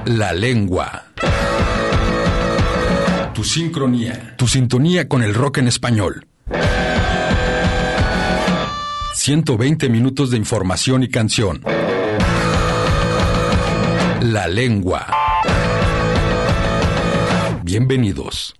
La lengua. Tu sincronía. Tu sintonía con el rock en español. 120 minutos de información y canción. La lengua. Bienvenidos.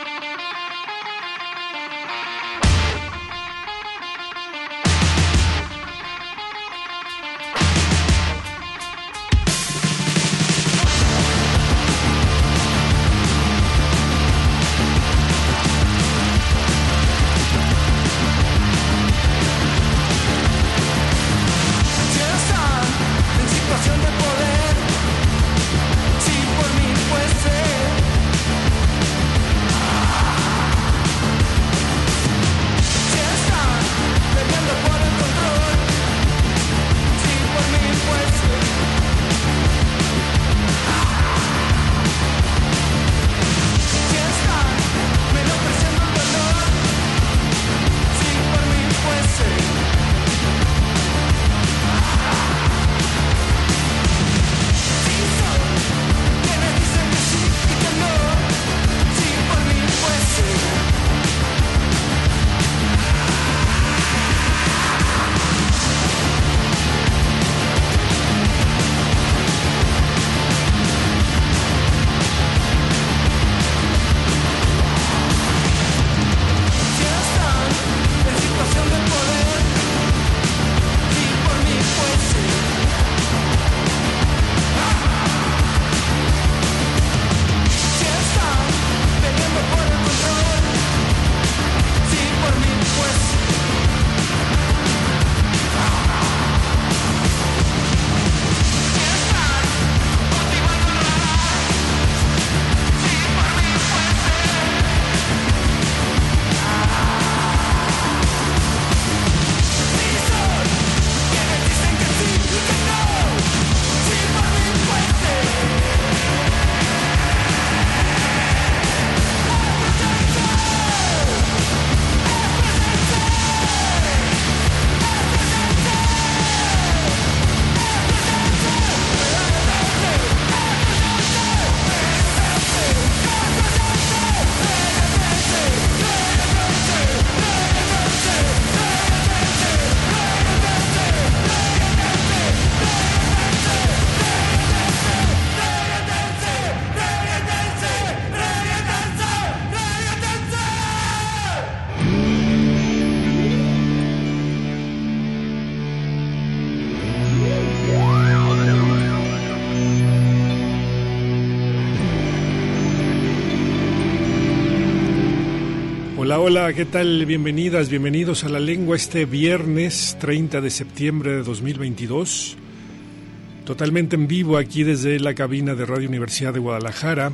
Hola, ¿qué tal? Bienvenidas, bienvenidos a La Lengua este viernes 30 de septiembre de 2022. Totalmente en vivo aquí desde la cabina de Radio Universidad de Guadalajara,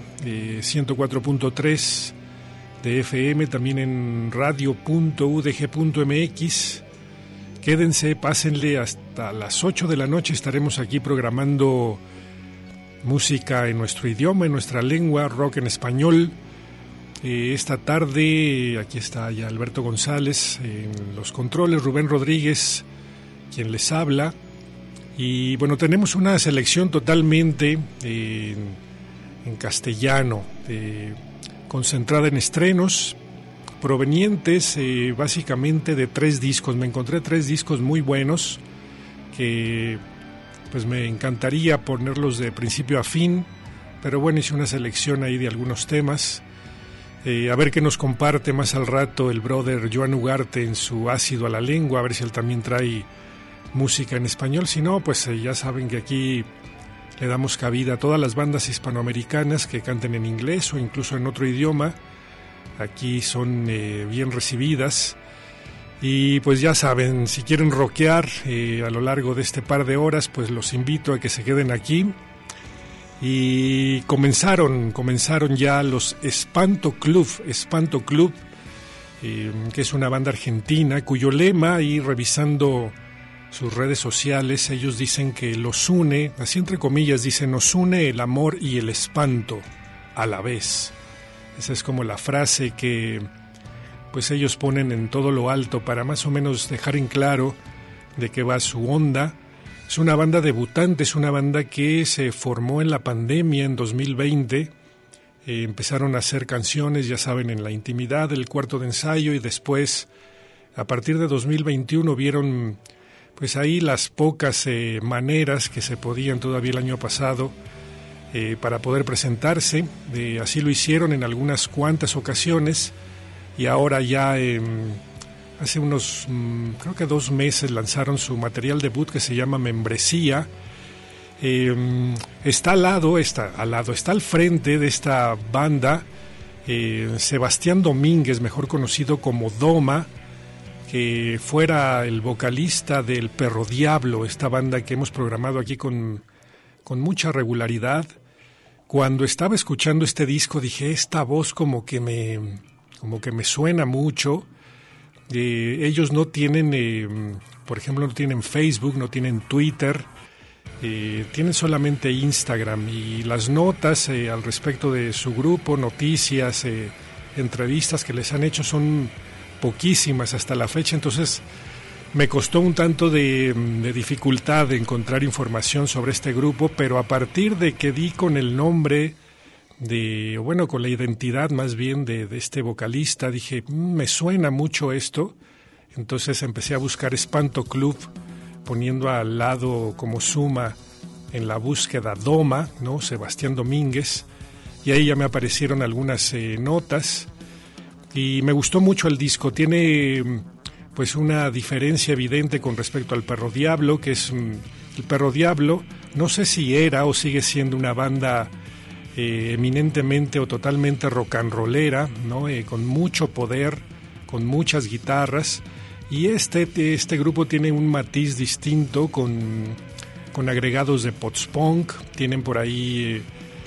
104.3 de FM, también en radio.udg.mx. Quédense, pásenle hasta las 8 de la noche, estaremos aquí programando música en nuestro idioma, en nuestra lengua, rock en español. Esta tarde, aquí está ya Alberto González en los controles, Rubén Rodríguez, quien les habla. Y bueno, tenemos una selección totalmente en castellano, concentrada en estrenos, provenientes básicamente de 3 discos. Me encontré 3 discos muy buenos que pues me encantaría ponerlos de principio a fin, pero bueno, hice una selección ahí de algunos temas. A ver qué nos comparte más al rato el brother Joan Ugarte en su Ácido a la Lengua, a ver si él también trae música en español. Si no, pues ya saben que aquí le damos cabida a todas las bandas hispanoamericanas que canten en inglés o incluso en otro idioma. Aquí son bien recibidas. Y pues ya saben, si quieren rockear a lo largo de este par de horas, pues los invito a que se queden aquí. Y comenzaron ya los Espanto Club, que es una banda argentina cuyo lema, y revisando sus redes sociales, ellos dicen que los une, así entre comillas, dicen, nos une el amor y el espanto a la vez. Esa es como la frase que pues ellos ponen en todo lo alto para más o menos dejar en claro de qué va su onda. Es una banda debutante, es una banda que se formó en la pandemia en 2020. Empezaron a hacer canciones, ya saben, en la intimidad del cuarto de ensayo, y después, a partir de 2021, vieron pues ahí las pocas maneras que se podían todavía el año pasado para poder presentarse. Así lo hicieron en algunas cuantas ocasiones, y ahora ya hace unos, creo que 2 meses, lanzaron su material debut que se llama Membresía. Está al frente de esta banda Sebastián Domínguez, mejor conocido como Doma, que fuera el vocalista del Perro Diablo, esta banda que hemos programado aquí con mucha regularidad. Cuando estaba escuchando este disco dije, esta voz como que me suena mucho. Ellos no tienen, por ejemplo, no tienen Facebook, no tienen Twitter, tienen solamente Instagram, y las notas al respecto de su grupo, noticias, entrevistas que les han hecho son poquísimas hasta la fecha. Entonces me costó un tanto de dificultad de encontrar información sobre este grupo, pero a partir de que di con el nombre con la identidad más bien de este vocalista, dije, me suena mucho esto. Entonces empecé a buscar Espanto Club, poniendo al lado como suma en la búsqueda Doma, ¿no? Sebastián Domínguez, y ahí ya me aparecieron algunas notas, y me gustó mucho el disco. Tiene pues una diferencia evidente con respecto al Perro Diablo, que es el Perro Diablo, no sé si era o sigue siendo una banda eminentemente o totalmente rock and rollera, ¿no? Con mucho poder, con muchas guitarras, y este grupo tiene un matiz distinto con agregados de post-punk. Tienen por ahí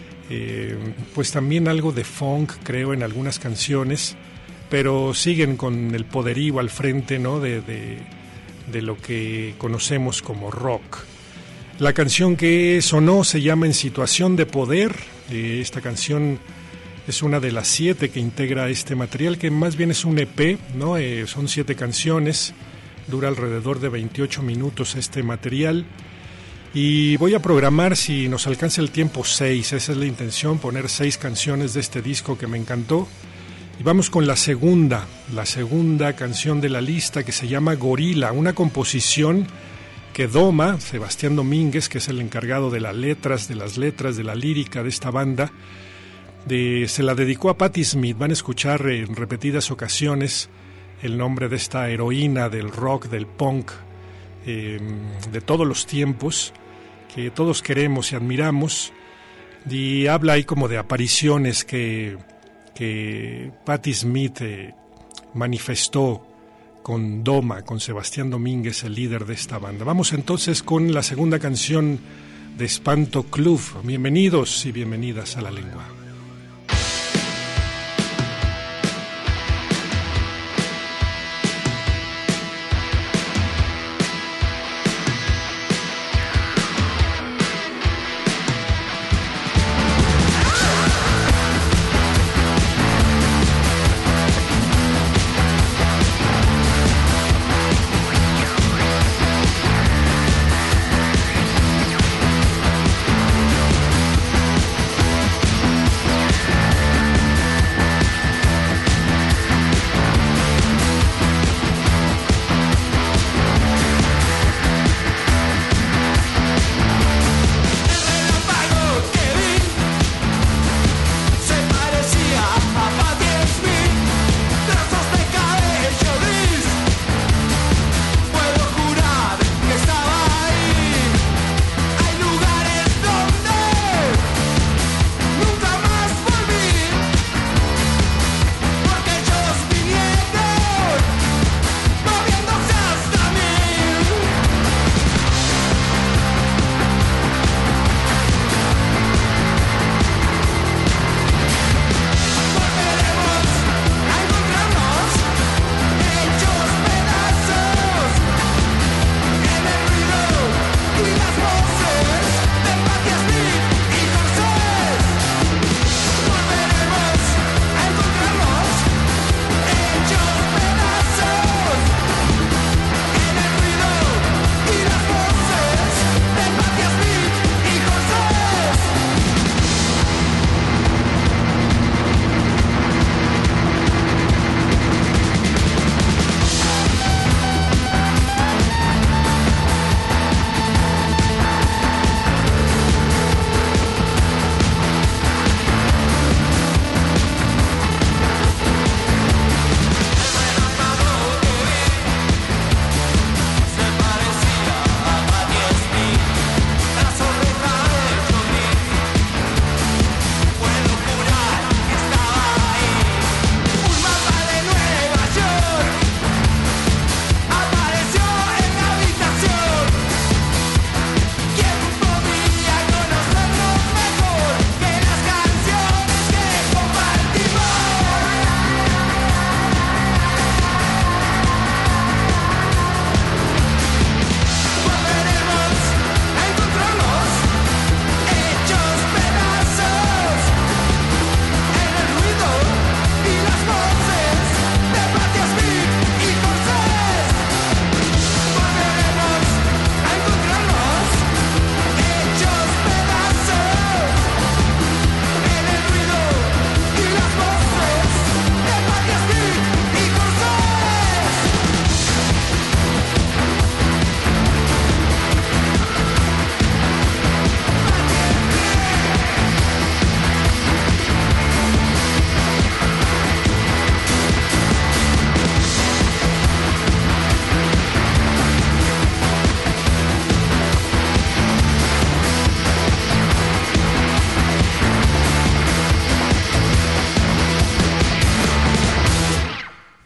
pues también algo de funk, creo, en algunas canciones, pero siguen con el poderío al frente, ¿no? de lo que conocemos como rock. La canción que sonó se llama En Situación de Poder. Esta canción es una de las 7 que integra este material, que más bien es un EP, ¿no? Son 7 canciones, dura alrededor de 28 minutos este material, y voy a programar, si nos alcanza el tiempo, 6, esa es la intención, poner 6 canciones de este disco que me encantó. Y vamos con la segunda canción de la lista, que se llama Gorila, una composición que Doma, Sebastián Domínguez, que es el encargado de las letras, de la lírica de esta banda, se la dedicó a Patti Smith. Van a escuchar en repetidas ocasiones el nombre de esta heroína del rock, del punk, de todos los tiempos, que todos queremos y admiramos, y habla ahí como de apariciones que Patti Smith manifestó con Doma, con Sebastián Domínguez, el líder de esta banda. Vamos entonces con la segunda canción de Espanto Club. Bienvenidos y bienvenidas a La Lengua.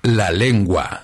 La lengua.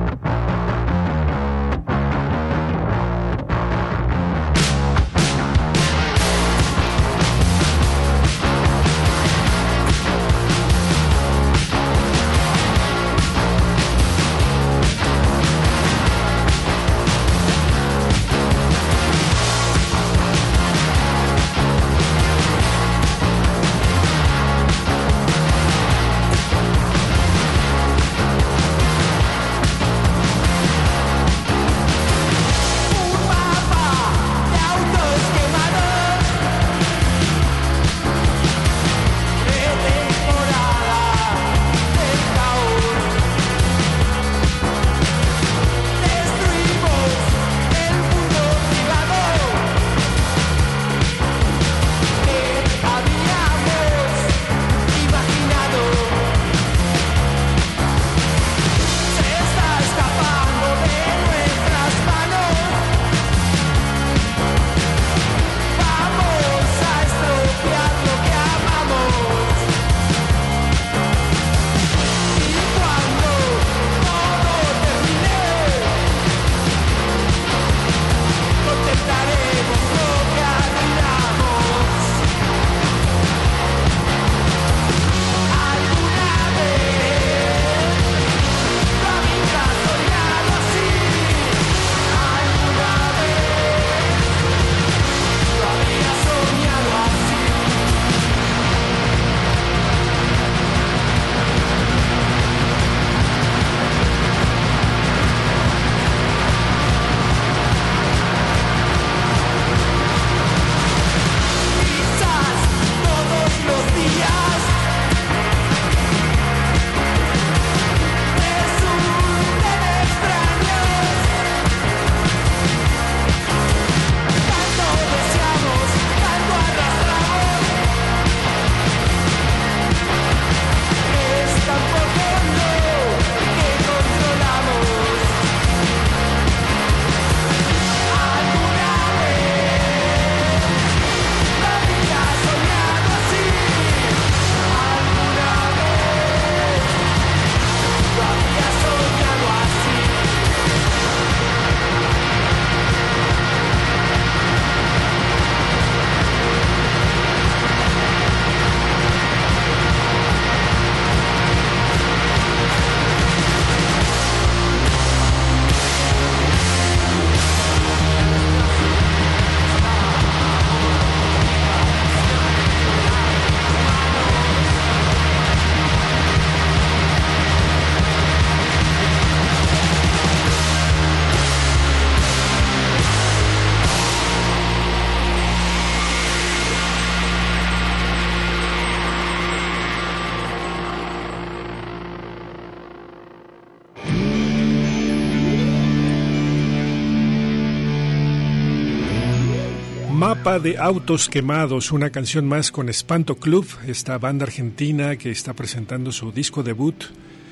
Mapa de autos quemados, una canción más con Espanto Club, esta banda argentina que está presentando su disco debut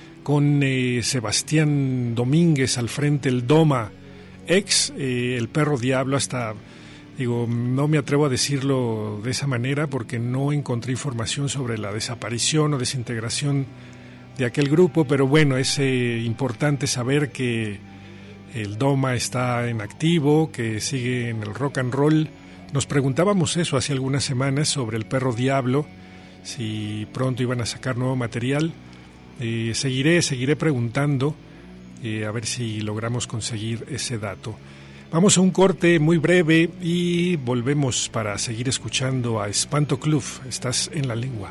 con Sebastián Domínguez al frente, el Doma, ex El Perro Diablo, hasta, digo, no me atrevo a decirlo de esa manera porque no encontré información sobre la desaparición o desintegración de aquel grupo, pero bueno, es importante saber que el Doma está en activo, que sigue en el rock and roll. Nos preguntábamos eso hace algunas semanas sobre El Perro Diablo, si pronto iban a sacar nuevo material. Seguiré preguntando, a ver si logramos conseguir ese dato. Vamos a un corte muy breve y volvemos para seguir escuchando a Espanto Club. Estás en La Lengua.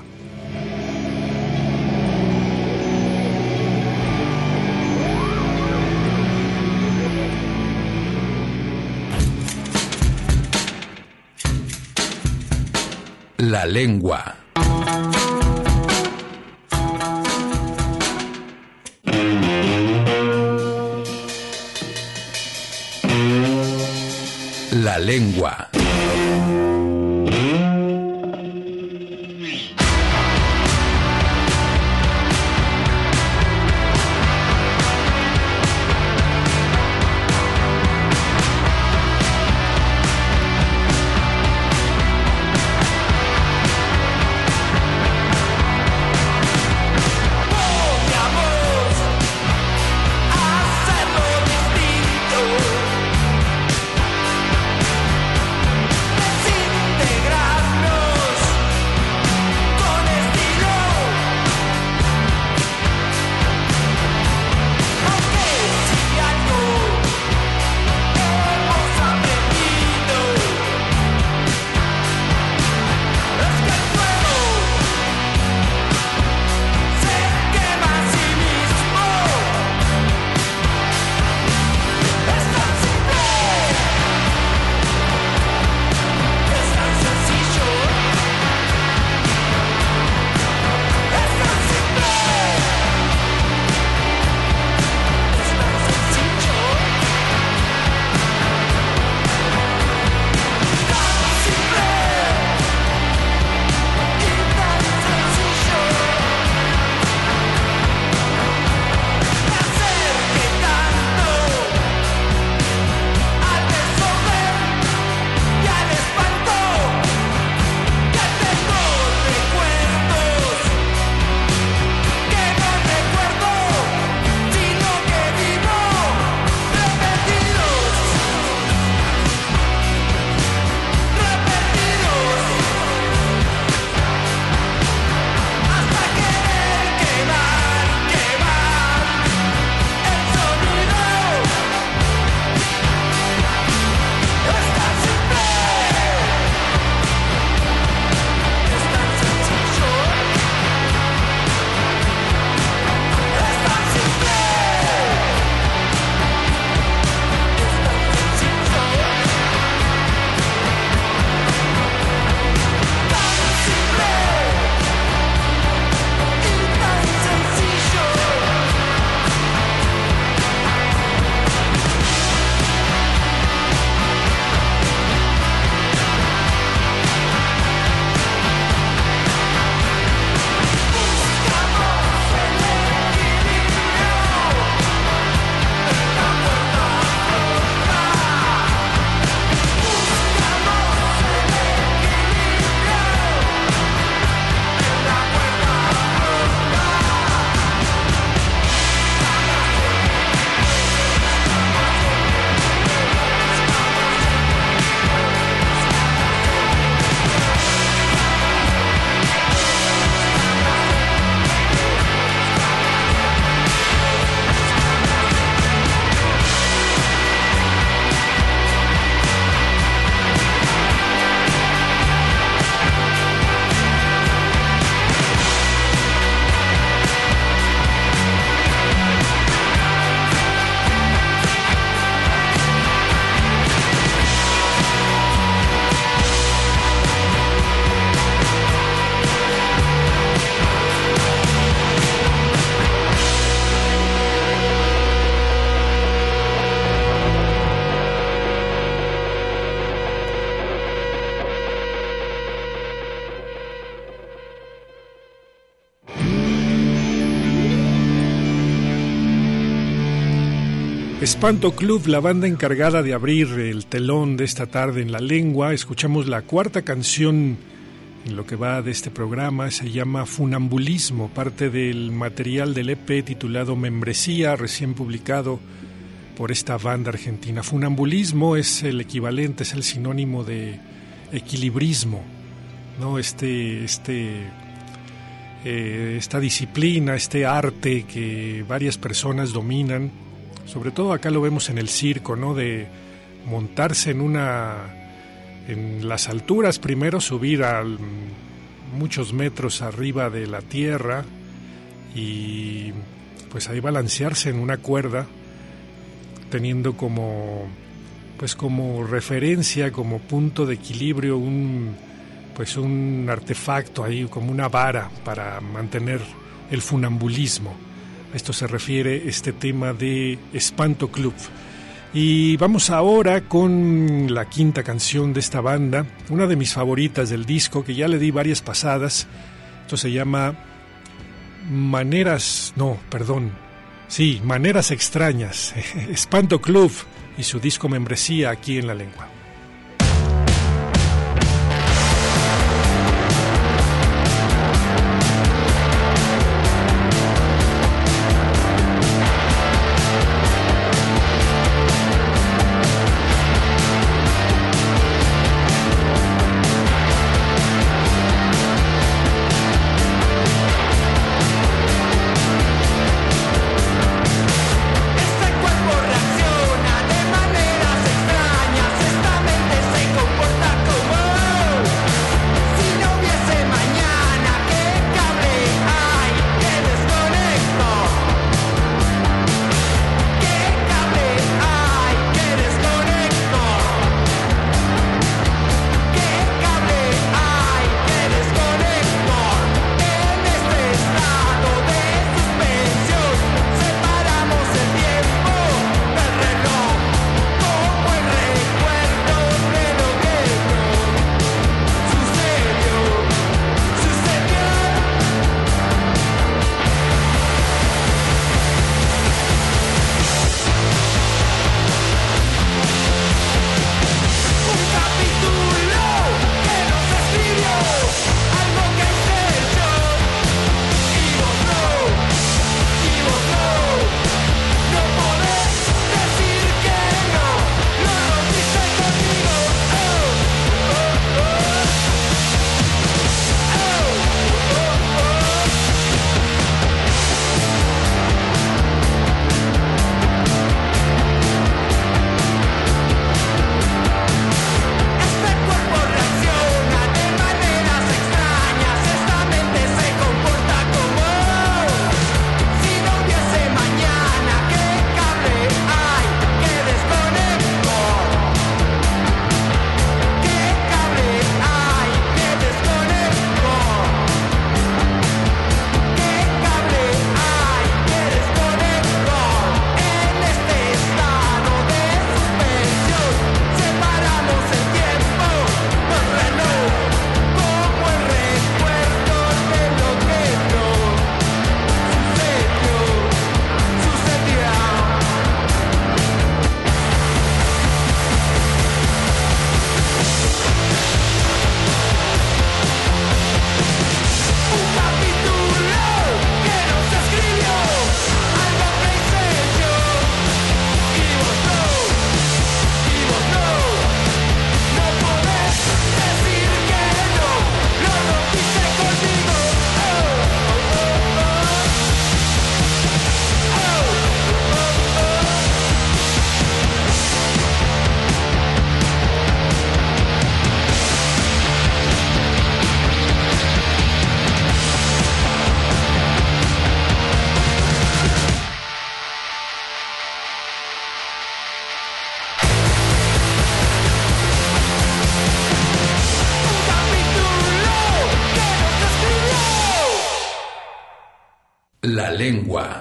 La lengua. La lengua. Espanto Club, la banda encargada de abrir el telón de esta tarde en La Lengua. Escuchamos la cuarta canción en lo que va de este programa, se llama Funambulismo, parte del material del EP titulado Membresía, recién publicado por esta banda argentina. Funambulismo es el equivalente, es el sinónimo de equilibrismo, ¿no? Esta disciplina, este arte que varias personas dominan, sobre todo acá lo vemos en el circo, ¿no? De montarse en las alturas, primero subir a muchos metros arriba de la tierra y pues ahí balancearse en una cuerda, teniendo como referencia, como punto de equilibrio un artefacto ahí, como una vara para mantener el funambulismo. A esto se refiere este tema de Espanto Club. Y vamos ahora con la quinta canción de esta banda, una de mis favoritas del disco, que ya le di varias pasadas. Esto se llama Maneras Extrañas. Espanto Club y su disco Membresía, aquí en La Lengua. La Lengua.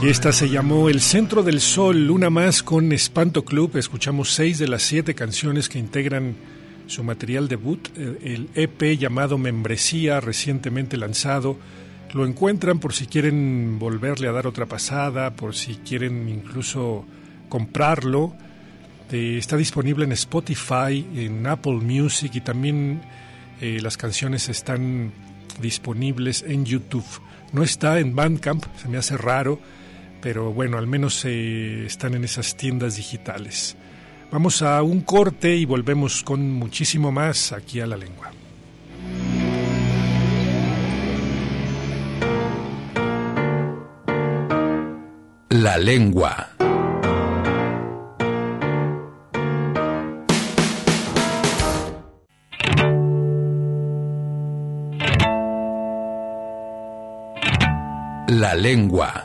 Y esta se llamó El Centro del Sol, una más con Espanto Club. Escuchamos 6 de las 7 canciones que integran su material debut, el EP llamado Membresía, recientemente lanzado. Lo encuentran por si quieren volverle a dar otra pasada, por si quieren incluso comprarlo. Está disponible en Spotify, en Apple Music, y también las canciones están disponibles en YouTube. No está en Bandcamp, se me hace raro, pero bueno, al menos están en esas tiendas digitales. Vamos a un corte y volvemos con muchísimo más aquí a La Lengua. La Lengua. La Lengua.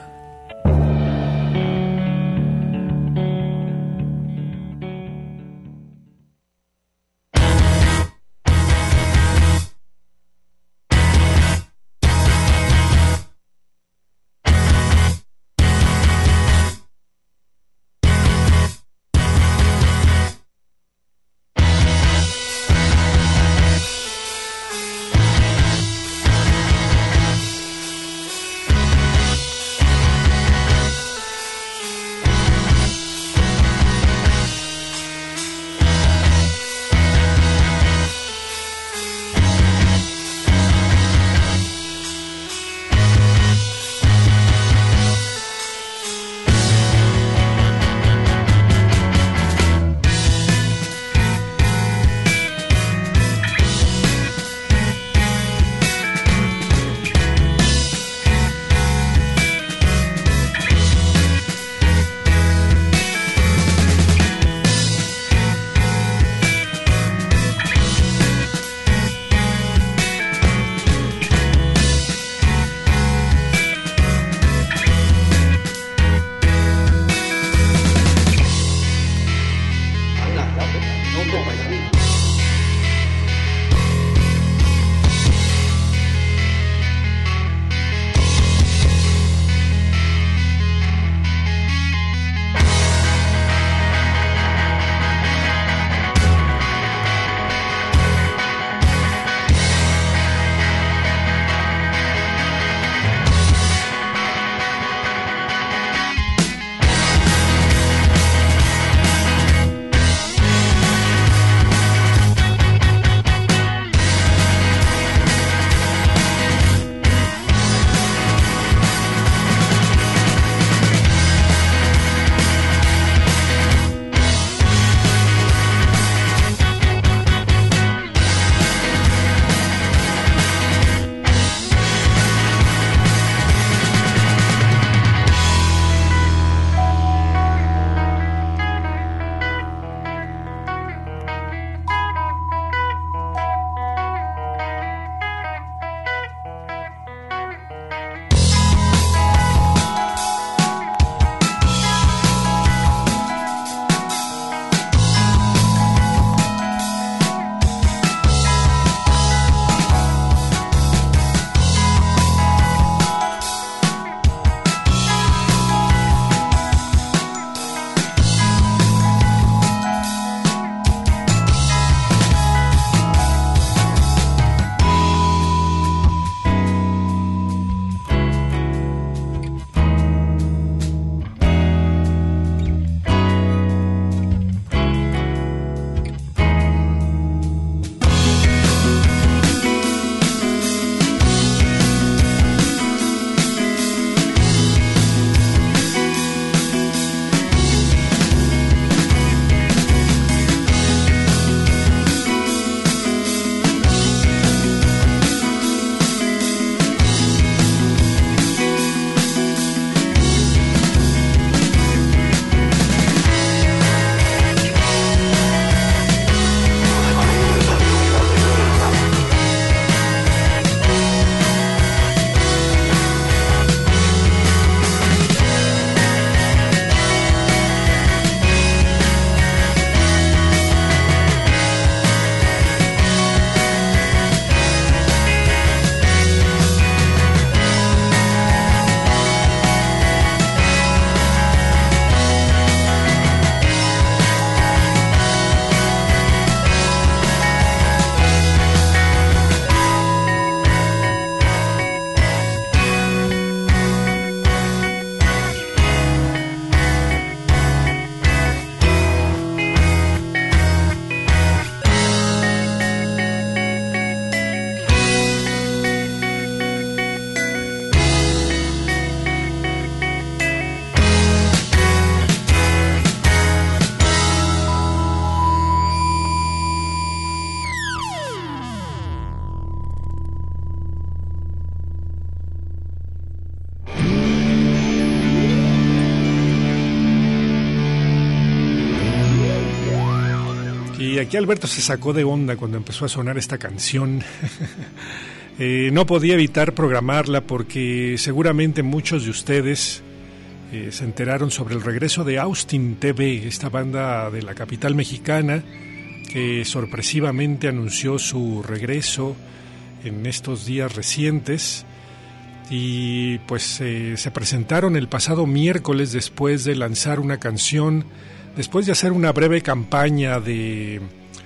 aquí Alberto se sacó de onda cuando empezó a sonar esta canción. No podía evitar programarla porque seguramente muchos de ustedes se enteraron sobre el regreso de Austin TV, esta banda de la capital mexicana que sorpresivamente anunció su regreso en estos días recientes. Y pues se presentaron el pasado miércoles después de lanzar una canción, después de hacer una breve campaña de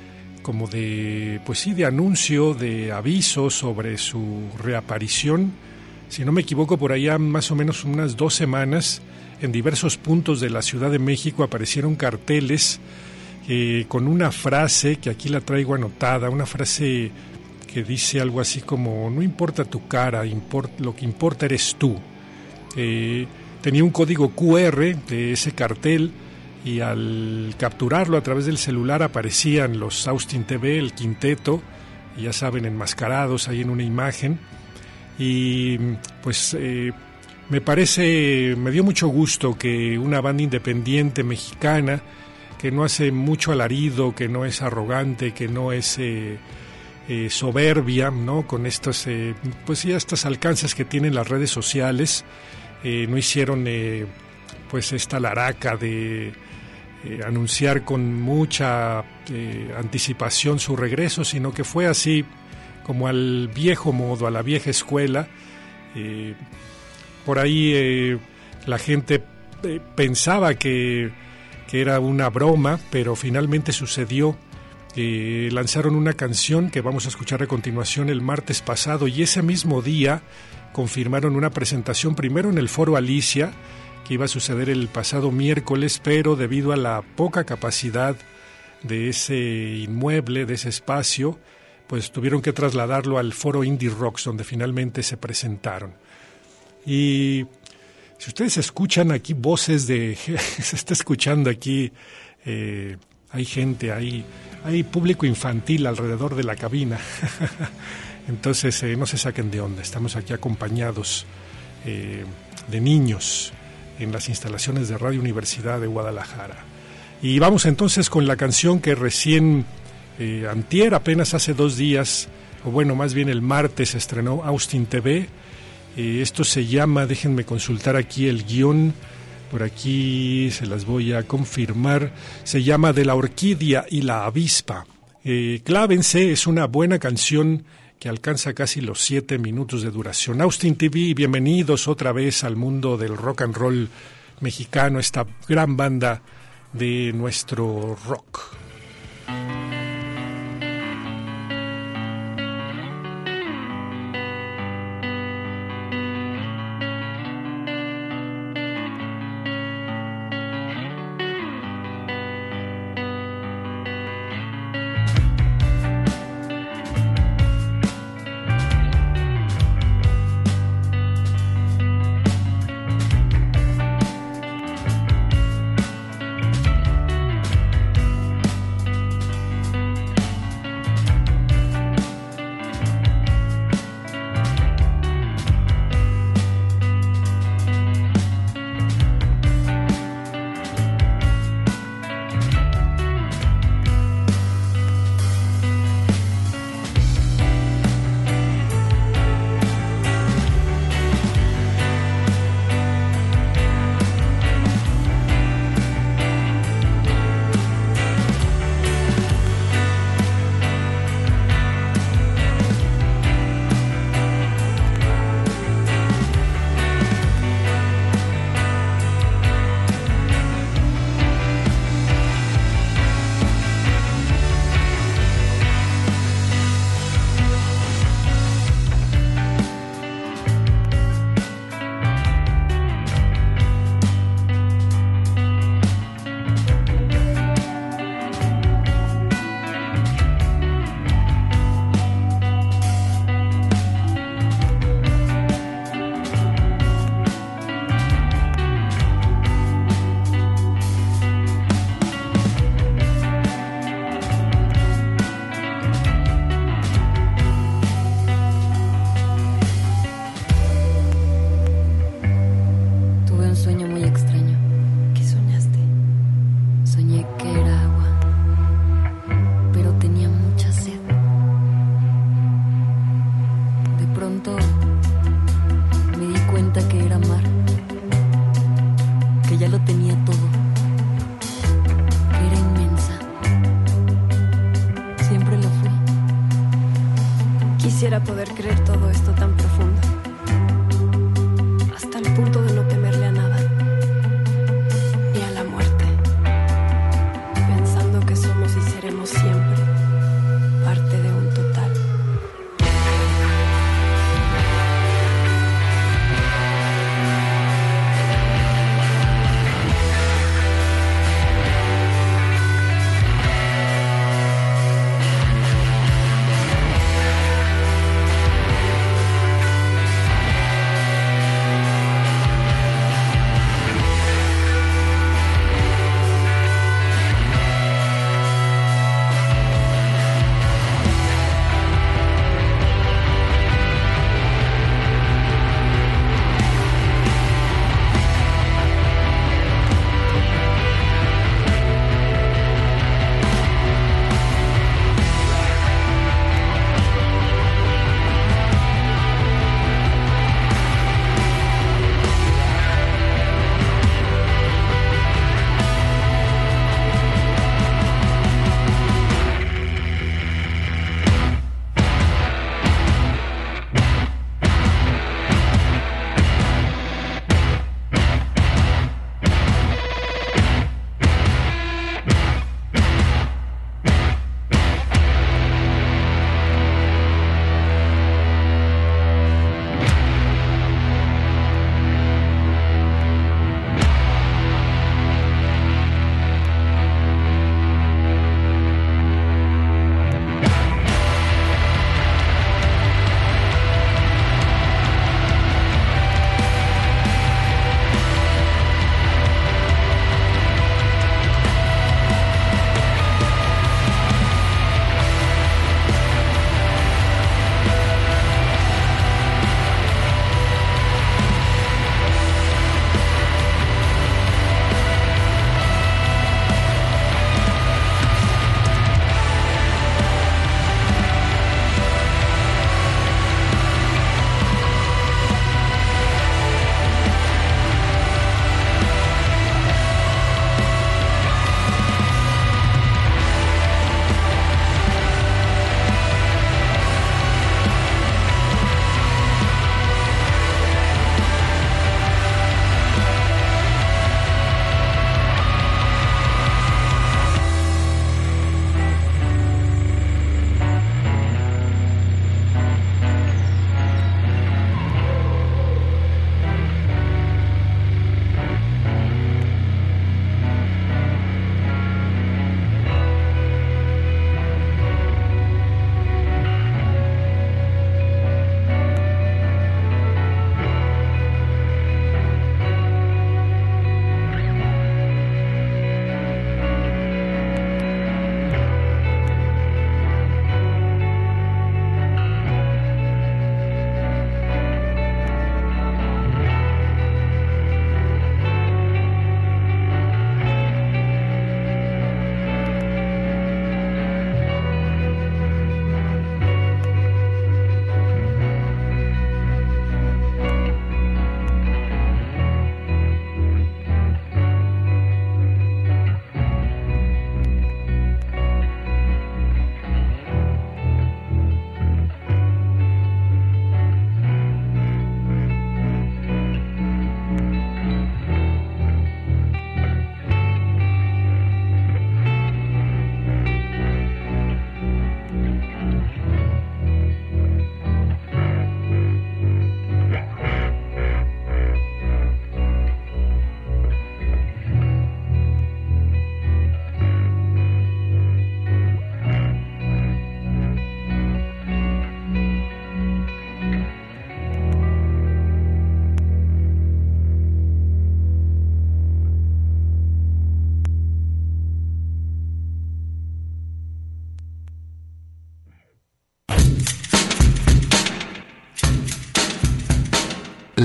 anuncio, de aviso sobre su reaparición. Si no me equivoco, por allá más o menos unas 2 semanas, en diversos puntos de la Ciudad de México aparecieron carteles con una frase que aquí la traigo anotada, una frase que dice algo así como: no importa tu cara, lo que importa eres tú. Tenía un código QR de ese cartel y al capturarlo a través del celular aparecían los Austin TV, el quinteto, ya saben, enmascarados ahí en una imagen. Y pues me dio mucho gusto que una banda independiente mexicana, que no hace mucho alarido, que no es arrogante, que no es soberbia, ¿no? Con estos estos alcances que tienen las redes sociales, no hicieron pues esta laraca de anunciar con mucha anticipación su regreso, sino que fue así como al viejo modo, a la vieja escuela. Por ahí la gente pensaba que era una broma, pero finalmente sucedió. Lanzaron una canción que vamos a escuchar a continuación el martes pasado, y ese mismo día confirmaron una presentación primero en el Foro Alicia, que iba a suceder el pasado miércoles, pero debido a la poca capacidad de ese inmueble, de ese espacio, pues tuvieron que trasladarlo al Foro Indie Rocks, donde finalmente se presentaron. Y si ustedes escuchan aquí voces se está escuchando aquí, hay gente, hay público infantil alrededor de la cabina. Entonces no se saquen de onda, estamos aquí acompañados de niños en las instalaciones de Radio Universidad de Guadalajara. Y vamos entonces con la canción que recién, antier, apenas hace 2 días, o bueno, más bien el martes, estrenó Austin TV. Esto se llama, déjenme consultar aquí el guión, por aquí se las voy a confirmar, se llama De la orquídea y la avispa. Clávense, es una buena canción que alcanza casi los 7 minutos de duración. Austin TV, bienvenidos otra vez al mundo del rock and roll mexicano, esta gran banda de nuestro rock.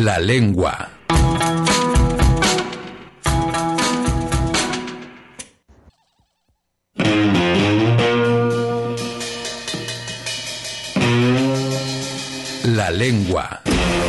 La lengua. La lengua.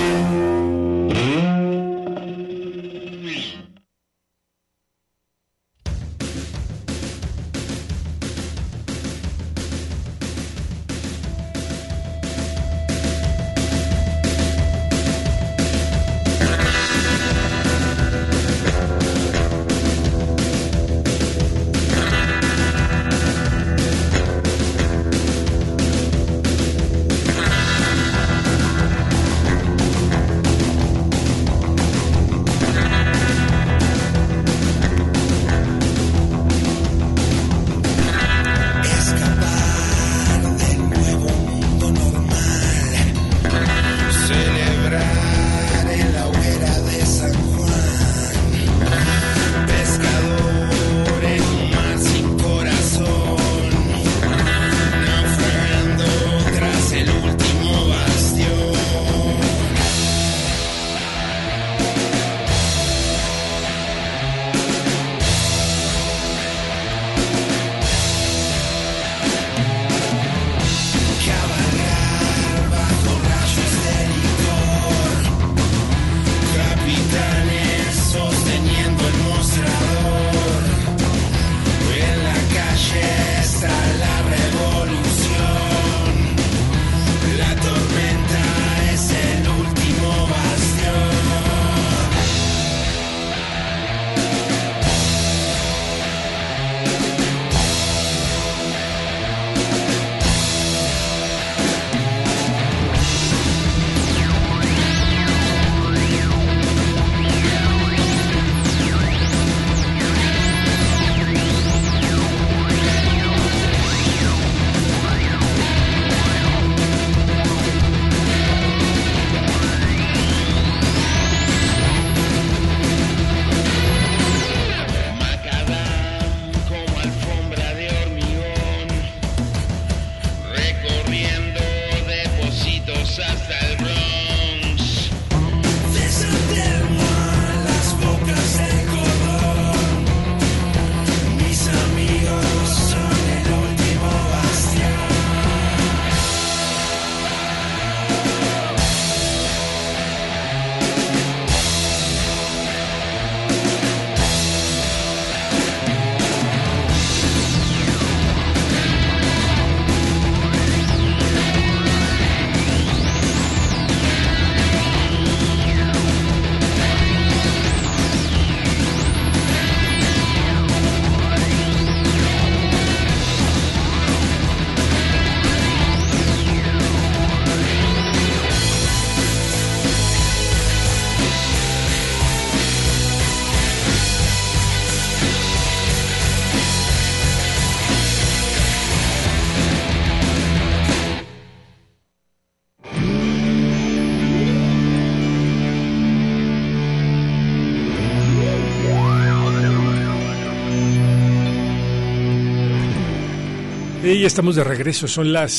Y ya estamos de regreso, son las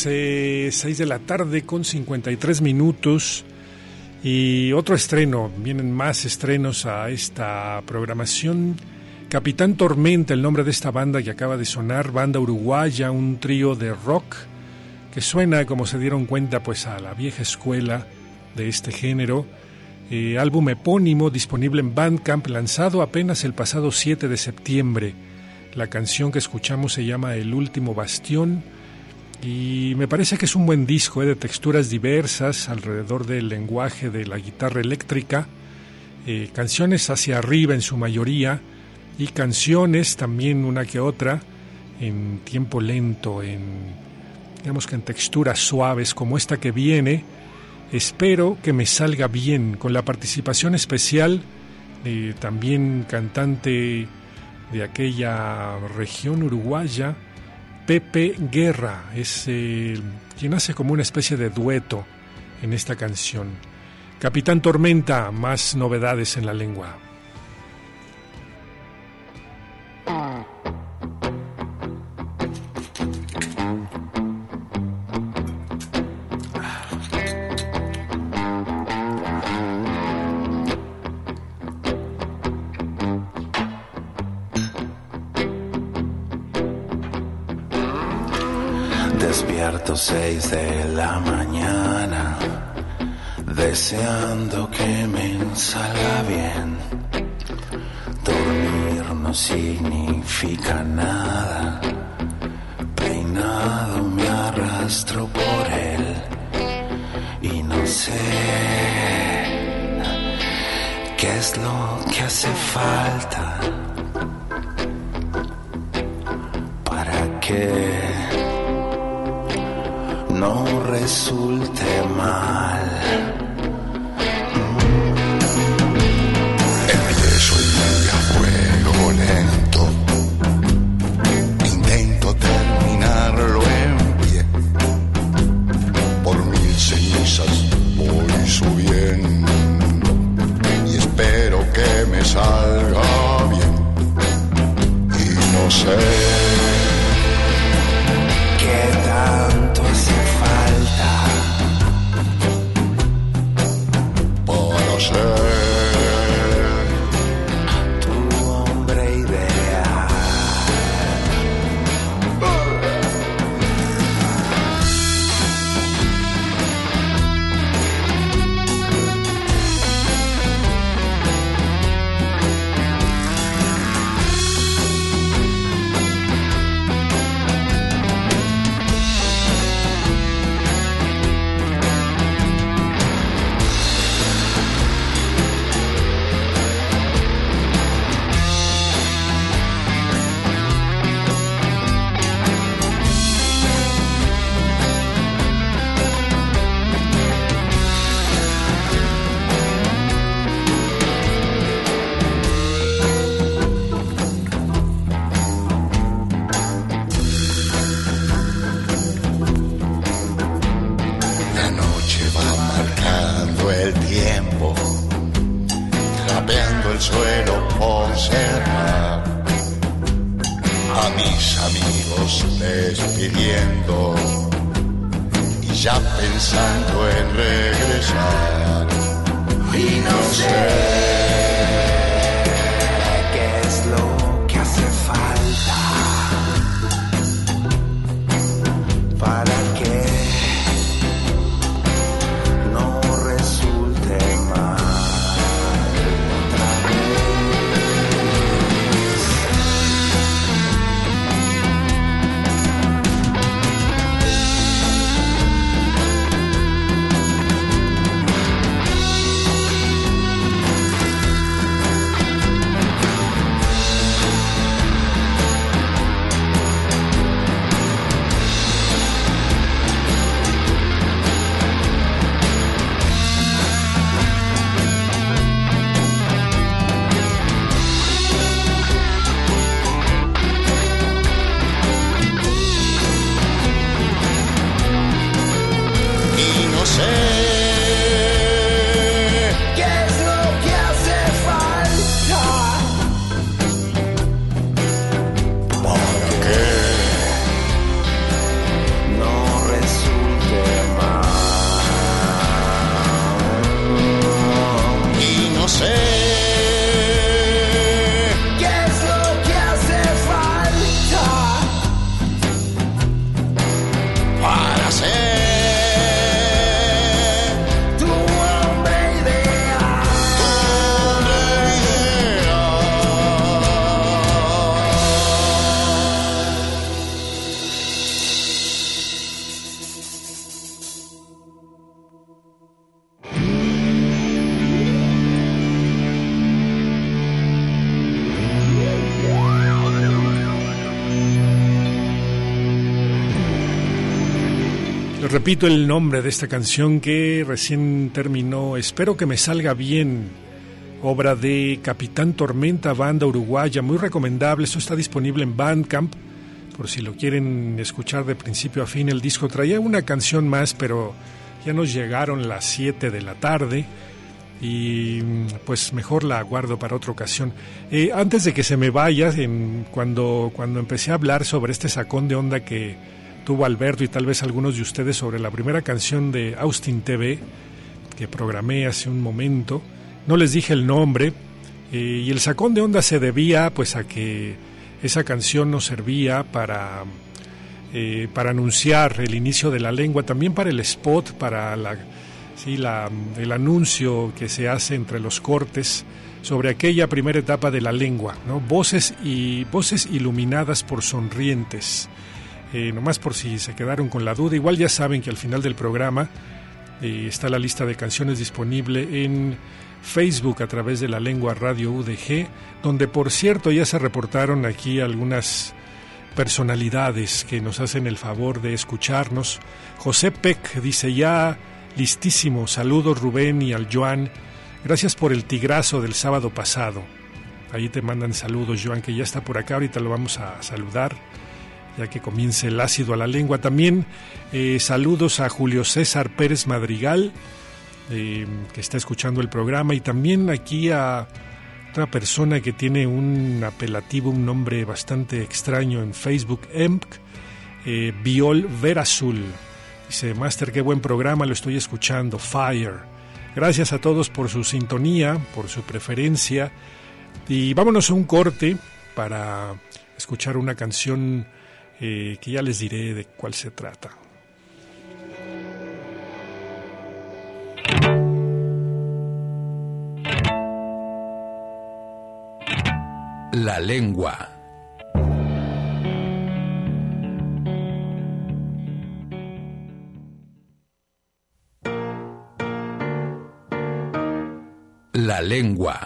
6 de la tarde con 53 minutos y otro estreno, vienen más estrenos a esta programación. Capitán Tormenta, el nombre de esta banda que acaba de sonar, banda uruguaya, un trío de rock que suena, como se dieron cuenta, pues a la vieja escuela de este género. Álbum epónimo disponible en Bandcamp, lanzado apenas el pasado 7 de septiembre. La canción que escuchamos se llama El Último Bastión y me parece que es un buen disco de texturas diversas alrededor del lenguaje de la guitarra eléctrica, canciones hacia arriba en su mayoría y canciones también una que otra en tiempo lento, digamos que en texturas suaves como esta que viene. Espero que me salga bien, con la participación especial de también cantante de aquella región uruguaya, Pepe Guerra, es quien hace como una especie de dueto en esta canción. Capitán Tormenta, más novedades en la lengua. despierto 6 de la mañana, deseando que me salga bien. Dormir no significa nada, peinado me arrastro por él y no sé qué es lo que hace falta para que no resulte mal. Empiezo el día a fuego lento, intento terminarlo en pie. Por mil cenizas voy subiendo y espero que me salga bien. Y no sé qué tanto hace falta para ser tu hombre ideal. La noche va marcando el tiempo, trapeando el suelo por cerrar. A mis amigos despidiendo y ya pensando en regresar. Y no sé qué es lo que hace falta para que no resulte mal otra Y no sé ¿qué es lo que hace falta para qué. no resulte mal? Y no sé ¿Qué es lo que hace falta para ser tu hombre ideal? Les repito el nombre de esta canción que recién terminó, Espero que me salga bien, obra de Capitán Tormenta, banda uruguaya, muy recomendable. Esto está disponible en Bandcamp, por si lo quieren escuchar de principio a fin. El disco traía una canción más, pero ya nos llegaron las 7 de la tarde y pues mejor la guardo para otra ocasión. Antes de que se me vaya, cuando empecé a hablar sobre este sacón de onda que tuvo Alberto y tal vez algunos de ustedes sobre la primera canción de Austin TV que programé hace un momento, no les dije el nombre, y el sacón de onda se debía pues a que esa canción nos servía para para anunciar el inicio de la lengua, también para el spot, para el anuncio que se hace entre los cortes sobre aquella primera etapa de la lengua, ¿no? Voces iluminadas por sonrientes. Nomás por si se quedaron con la duda, igual ya saben que al final del programa está la lista de canciones disponible en Facebook a través de La Lengua Radio UDG, donde por cierto ya se reportaron aquí algunas personalidades que nos hacen el favor de escucharnos. José Peck dice: ya listísimo, saludos Rubén y al Joan, gracias por el tigrazo del sábado pasado. Ahí te mandan saludos, Joan, que ya está por acá, ahorita lo vamos a saludar ya que comience el ácido a la lengua. También saludos a Julio César Pérez Madrigal, que está escuchando el programa, y también aquí a otra persona que tiene un apelativo, un nombre bastante extraño en Facebook, Viol Verazul. Dice: Master, qué buen programa, lo estoy escuchando, Fire. Gracias a todos por su sintonía, por su preferencia, y vámonos a un corte para escuchar una canción que ya les diré de cuál se trata. La lengua. La lengua.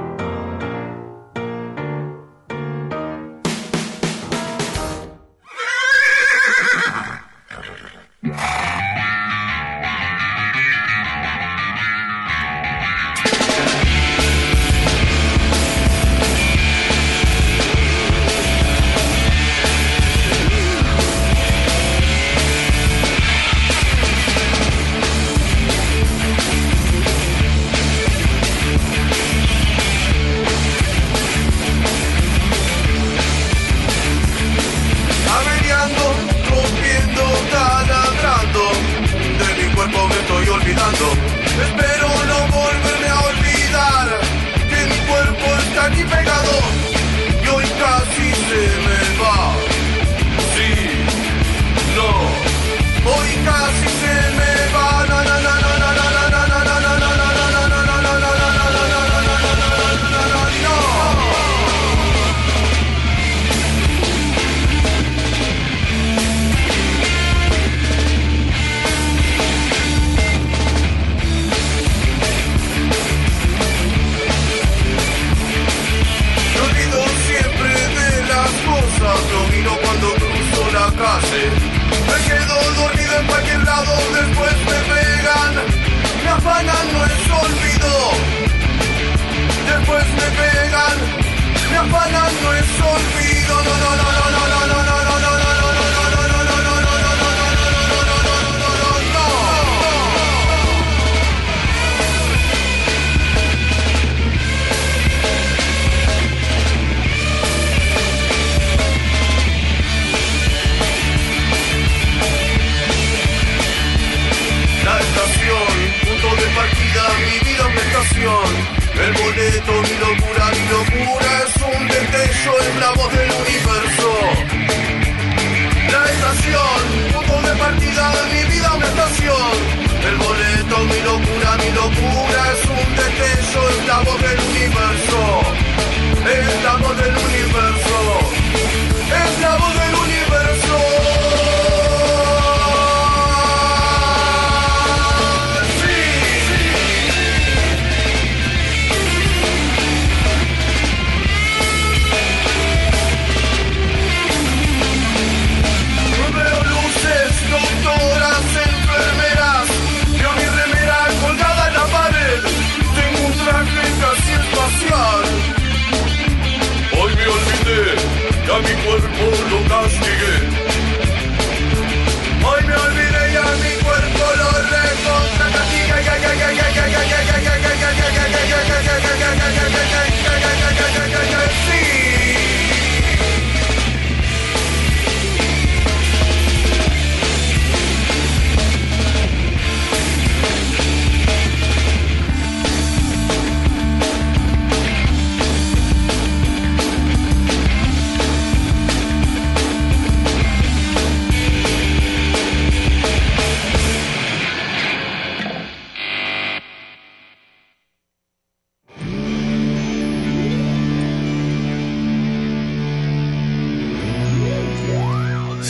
Espero no volverme a olvidar que mi cuerpo está aquí pegado y hoy casi se me va. Sí, no, hoy casi se me va. Na na na na na na na na na na na na lo miro cuando cruzo la calle. Me quedo dormido en cualquier lado, después me pegan. Me afanan, no es olvido. Después me pegan. Me afanan, no es olvido. No, no, no, no, no, no, no, no, no, no, no. La estación, punto de partida, mi vida una estación. El boleto, mi locura es un destello, es la voz del universo. La estación, punto de partida, mi vida una estación. El boleto, mi locura es un destello, es la voz del universo. Es la voz del universo. Es la voz del universo. Hoy me olvidé, ya mi cuerpo lo castigué. Hoy me olvidé, ya mi cuerpo lo recontra castiga.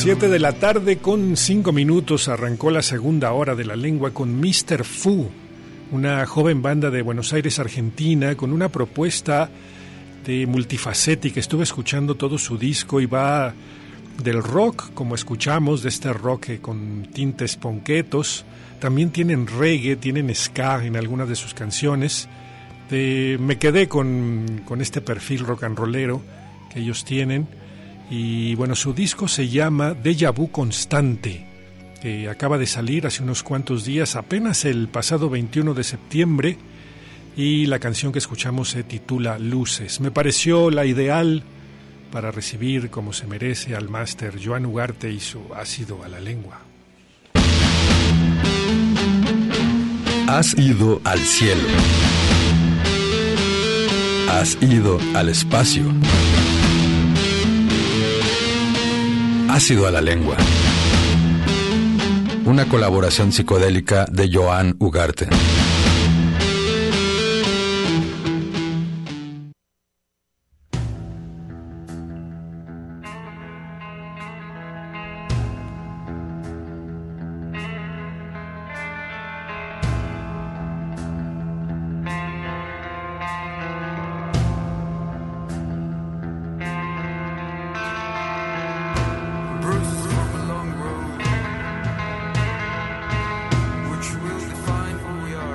7 de la tarde con 5 minutos arrancó la segunda hora de la lengua con Mr. Fu, una joven banda de Buenos Aires, Argentina, con una propuesta de multifacética. Estuve escuchando todo su disco y va del rock, como escuchamos, de este rock con tintes ponquetos. También tienen reggae, tienen ska en algunas de sus canciones. Me quedé con este perfil rock and rollero que ellos tienen. Y bueno, su disco se llama Déjà Vu Constante. Acaba de salir hace unos cuantos días, apenas el pasado 21 de septiembre. Y la canción que escuchamos se titula Luces. Me pareció la ideal para recibir como se merece al máster Joan Ugarte y su ácido a la lengua. Has ido al cielo. Has ido al espacio. Ácido a la lengua. Una colaboración psicodélica de Joan Ugarte. Which will define who we are.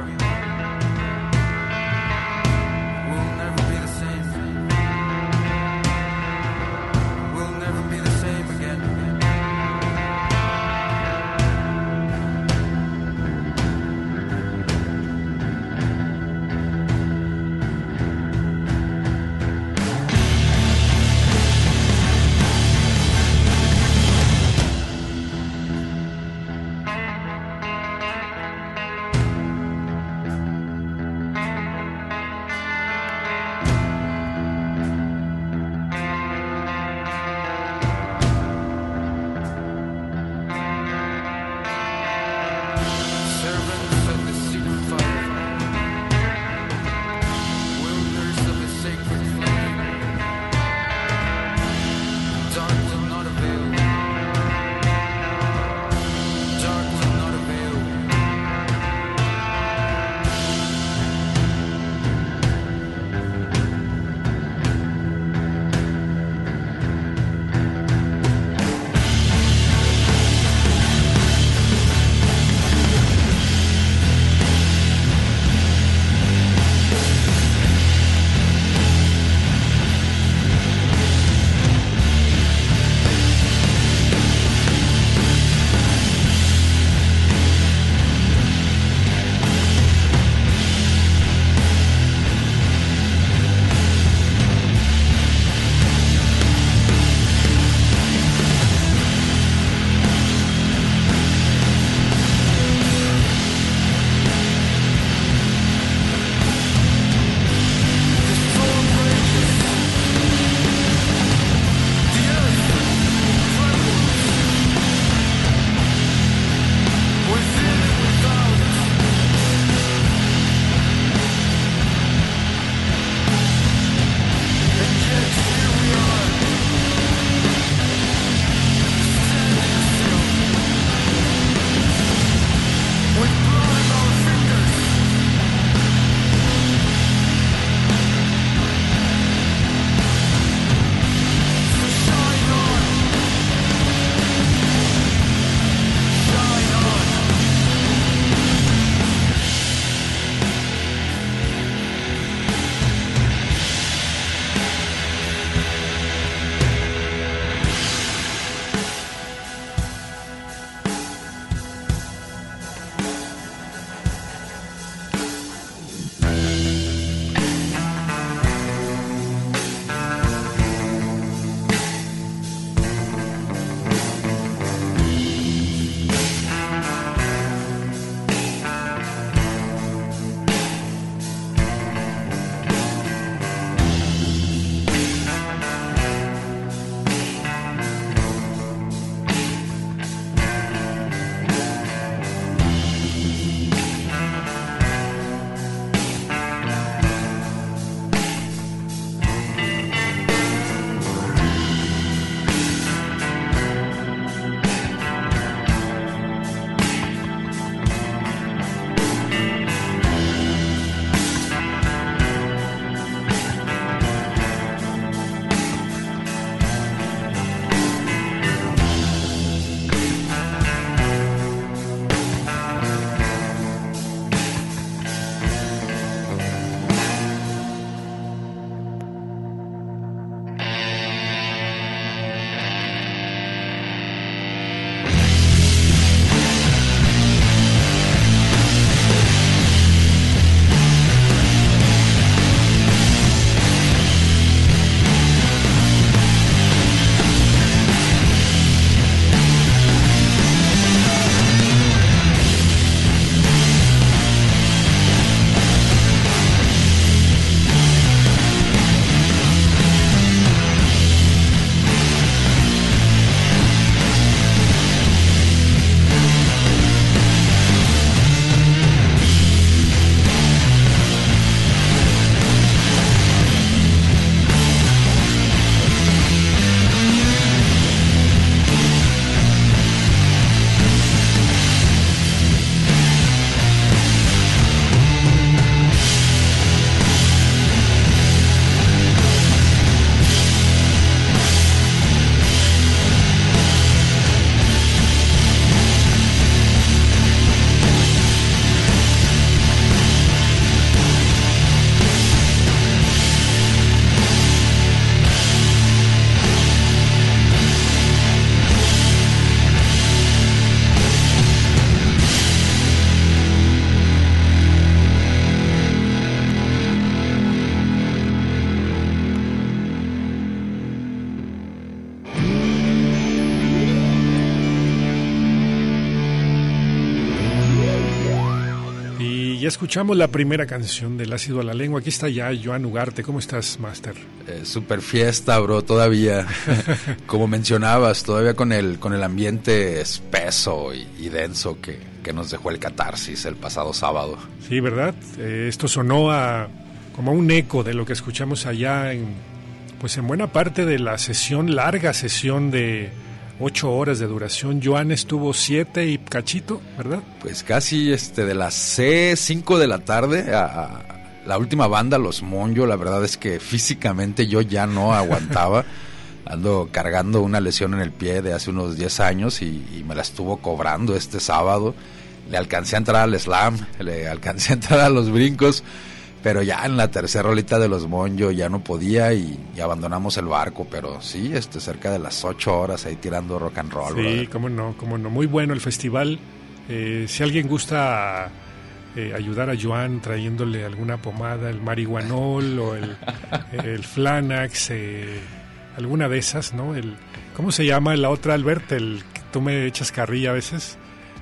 escuchamos la primera canción del Ácido a la Lengua. Aquí está ya Joan Ugarte. ¿Cómo estás, Master? Super fiesta, bro, todavía. Como mencionabas, todavía con el ambiente espeso y denso que nos dejó el Catarsis el pasado sábado. Sí, ¿verdad? Esto sonó como un eco de lo que escuchamos allá en buena parte de la larga sesión de 8 horas de duración. Joan estuvo 7 y cachito, ¿verdad? Pues casi de las 5 de la tarde a la última banda, Los Monjo. La verdad es que físicamente yo ya no aguantaba. Ando cargando una lesión en el pie de hace unos 10 años y me la estuvo cobrando este sábado. Le alcancé a entrar al slam, le alcancé a entrar a los brincos, pero ya en la tercera rolita de Los Monjo ya no podía y abandonamos el barco, pero sí, cerca de las 8 horas ahí tirando rock and roll. Sí, brother. cómo no, muy bueno el festival. Si alguien gusta ayudar a Joan trayéndole alguna pomada, el marihuanol o el Flanax, alguna de esas, ¿no? ¿Cómo se llama la otra, Albert? El que tú me echas carrilla a veces,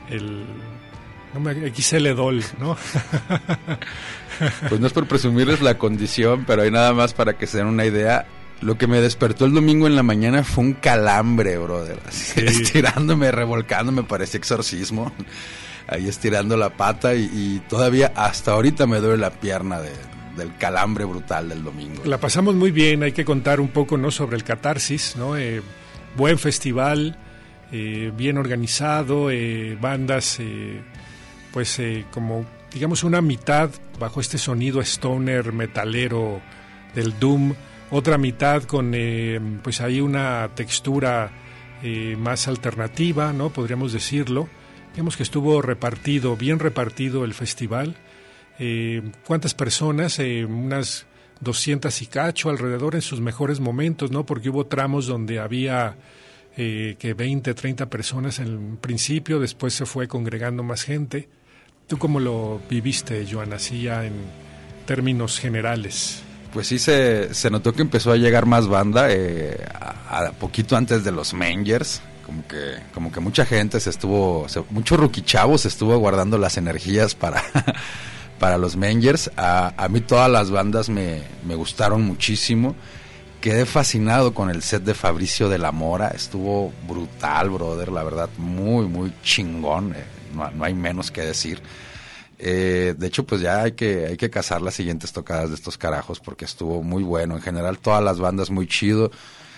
XL-Dol, ¿no? Pues no es por presumirles la condición, pero hay nada más para que se den una idea. Lo que me despertó el domingo en la mañana fue un calambre, brother. Así, sí. Estirándome, revolcándome, parecía exorcismo. Ahí estirando la pata y todavía hasta ahorita me duele la pierna del calambre brutal del domingo. La pasamos muy bien, hay que contar un poco, ¿no?, sobre el Catarsis, ¿no? Buen festival, bien organizado, bandas, como digamos una mitad bajo este sonido stoner metalero del doom, otra mitad con ahí una textura más alternativa, ¿no?, podríamos decirlo. Digamos que estuvo bien repartido el festival. ¿Cuántas personas? Unas 200 y cacho alrededor en sus mejores momentos, ¿no? Porque hubo tramos donde había que 20, 30 personas en principio, después se fue congregando más gente. ¿Tú cómo lo viviste, Joan, así ya en términos generales? Pues sí, se notó que empezó a llegar más banda a poquito antes de los Mangers. Como que mucha gente muchos ruquichavos se estuvo guardando las energías para los Mangers. A mí todas las bandas me gustaron muchísimo. Quedé fascinado con el set de Fabricio de la Mora. Estuvo brutal, brother, la verdad, muy, muy chingón. No hay menos que decir. De hecho, pues ya hay que cazar las siguientes tocadas de estos carajos porque estuvo muy bueno. En general, todas las bandas muy chido.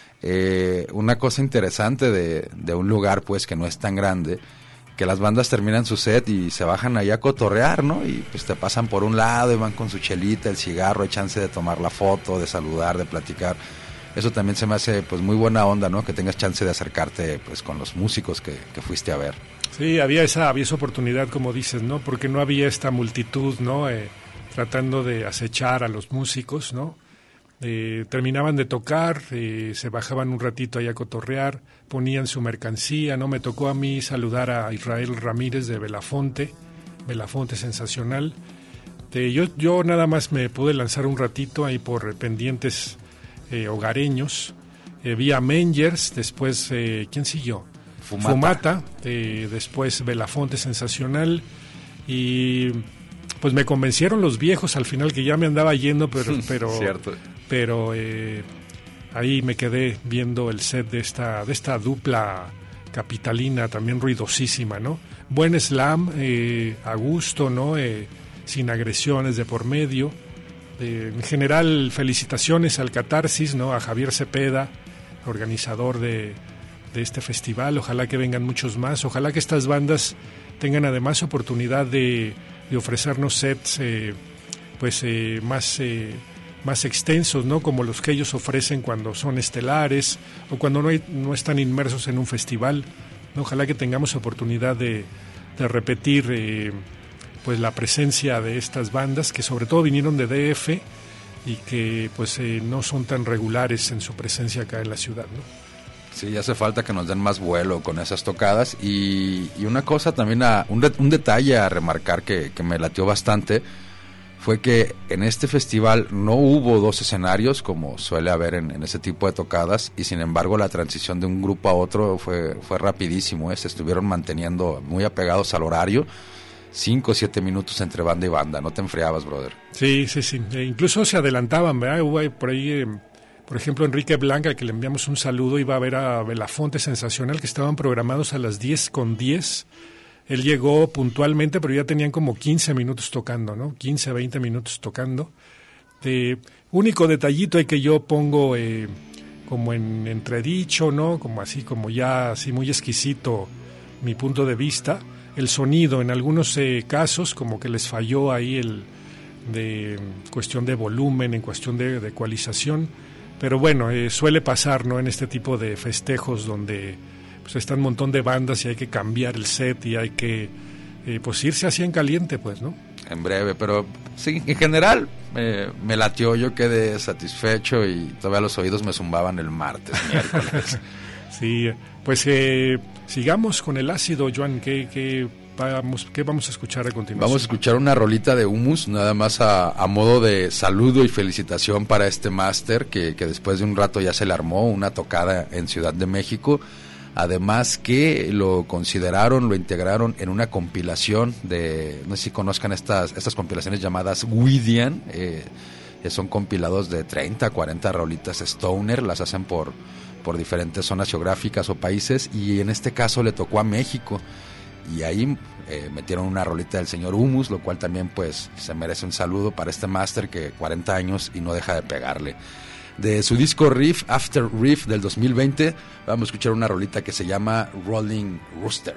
Una cosa interesante de un lugar pues que no es tan grande, que las bandas terminan su set y se bajan ahí a cotorrear, ¿no? Y pues te pasan por un lado y van con su chelita, el cigarro, hay chance de tomar la foto, de saludar, de platicar. Eso también se me hace pues muy buena onda, ¿no? Que tengas chance de acercarte pues con los músicos que fuiste a ver. Sí, había esa oportunidad, como dices, ¿no? Porque no había esta multitud, ¿no? Tratando de acechar a los músicos, ¿no? Terminaban de tocar, se bajaban un ratito ahí a cotorrear, ponían su mercancía, ¿no? Me tocó a mí saludar a Israel Ramírez de Belafonte sensacional. Yo nada más me pude lanzar un ratito ahí por pendientes hogareños. Vi a Mangers, después, ¿quién siguió? Fumata, después Belafonte sensacional, y pues me convencieron los viejos al final que ya me andaba yendo, pero cierto. Pero ahí me quedé viendo el set de esta dupla capitalina también ruidosísima, ¿no? Buen slam, a gusto, ¿no? Sin agresiones de por medio. En general, felicitaciones al Catarsis, ¿no? A Javier Cepeda, organizador de este festival. Ojalá que vengan muchos más. Ojalá que estas bandas tengan además oportunidad de ofrecernos sets más extensos, ¿no? Como los que ellos ofrecen cuando son estelares o cuando no están inmersos en un festival, ¿no? Ojalá que tengamos oportunidad de repetir pues la presencia de estas bandas que sobre todo vinieron de DF y que pues no son tan regulares en su presencia acá en la ciudad, ¿no? Sí, hace falta que nos den más vuelo con esas tocadas. Y una cosa también, un detalle a remarcar que me latió bastante, fue que en este festival no hubo 2 escenarios como suele haber en ese tipo de tocadas, y sin embargo la transición de un grupo a otro fue rapidísimo. Se estuvieron manteniendo muy apegados al horario. 5 o 7 minutos entre banda y banda, no te enfriabas, brother. Sí. Incluso se adelantaban, ¿verdad? Hubo por ahí, por ejemplo, Enrique Blanca, que le enviamos un saludo, iba a ver a Belafonte Sensacional, que estaban programados a las 10:10. Él llegó puntualmente, pero ya tenían como 15 minutos tocando, ¿no? 15, 20 minutos tocando. Único detallito hay que yo pongo como en entredicho, ¿no? Como así, como ya así muy exquisito mi punto de vista. El sonido, en algunos casos, como que les falló ahí de cuestión de volumen, en cuestión de ecualización. Pero bueno, suele pasar, ¿no? En este tipo de festejos donde pues está un montón de bandas y hay que cambiar el set y hay que pues irse así en caliente, pues, ¿no? En breve, pero sí, en general me latió, yo quedé satisfecho y todavía los oídos me zumbaban el martes, miércoles. Sí, pues sigamos con el ácido, Joan. ¿Qué vamos a escuchar a continuación? Vamos a escuchar una rolita de Humus, nada más a modo de saludo y felicitación para este máster que después de un rato ya se le armó una tocada en Ciudad de México. Además que lo consideraron, lo integraron en una compilación de, no sé si conozcan estas compilaciones llamadas Widian, son compilados de 30, 40 rolitas Stoner, las hacen por diferentes zonas geográficas o países, y en este caso le tocó a México, y ahí metieron una rolita del señor Humus, lo cual también pues se merece un saludo para este máster que 40 años y no deja de pegarle. De su disco Riff After Riff del 2020, vamos a escuchar una rolita que se llama Rolling Rooster.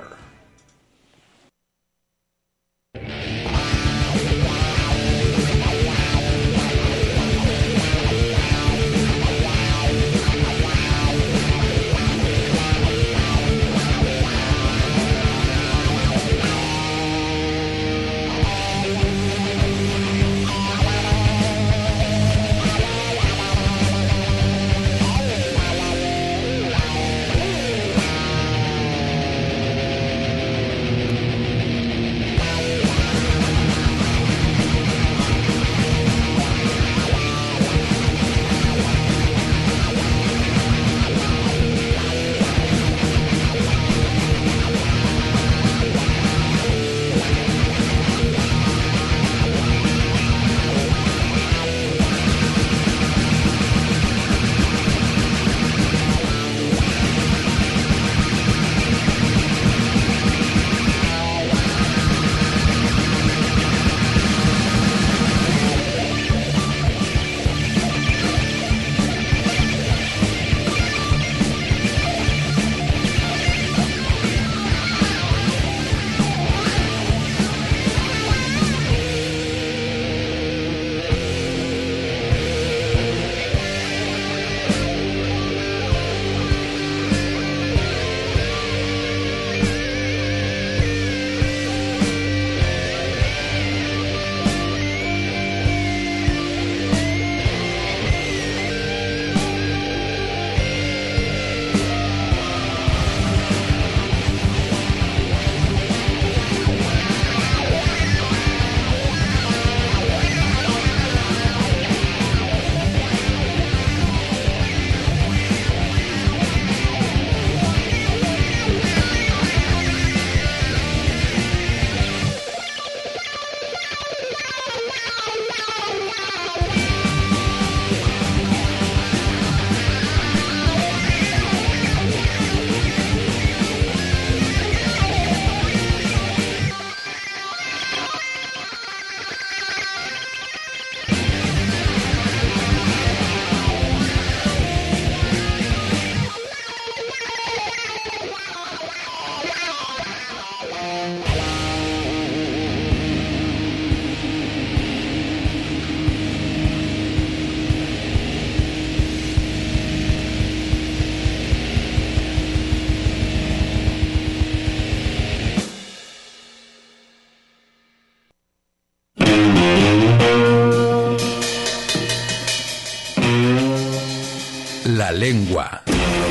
La lengua.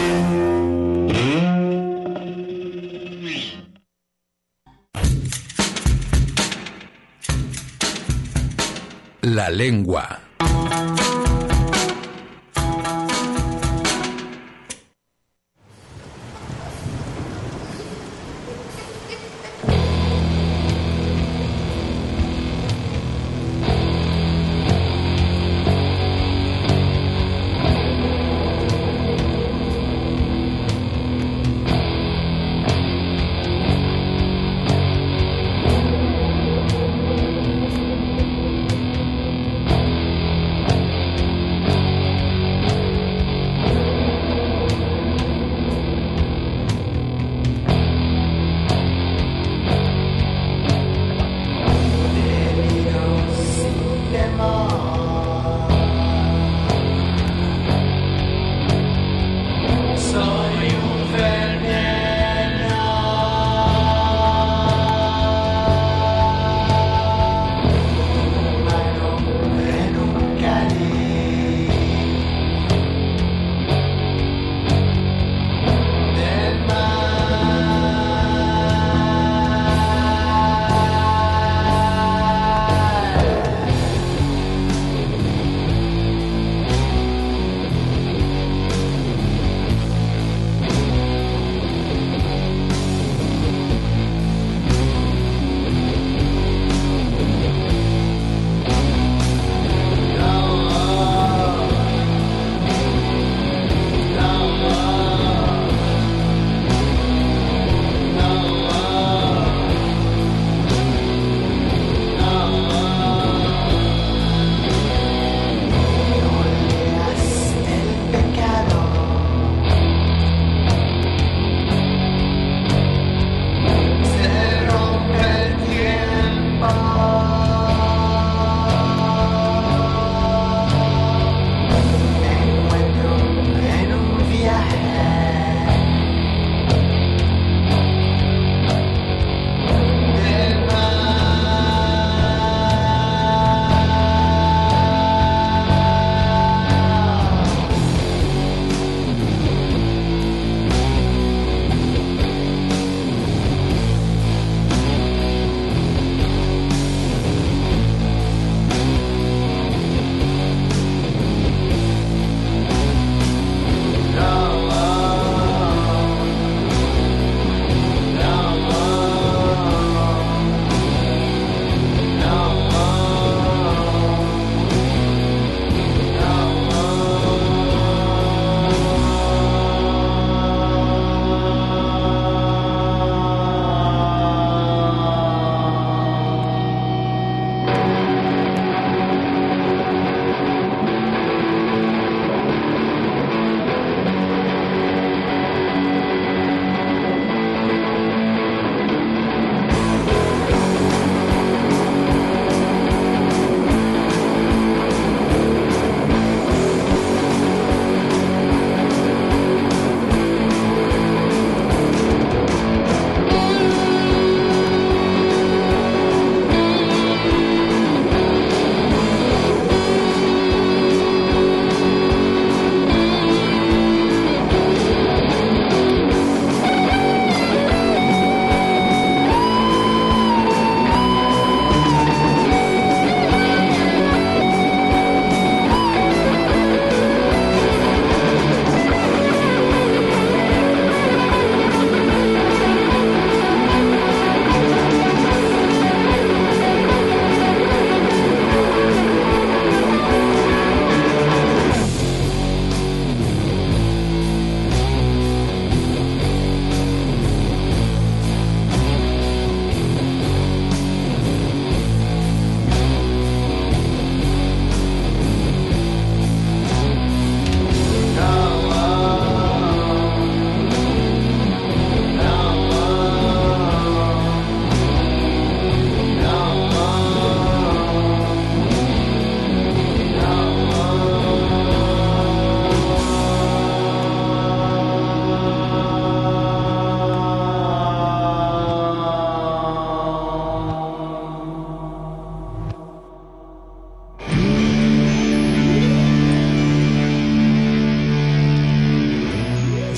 La lengua.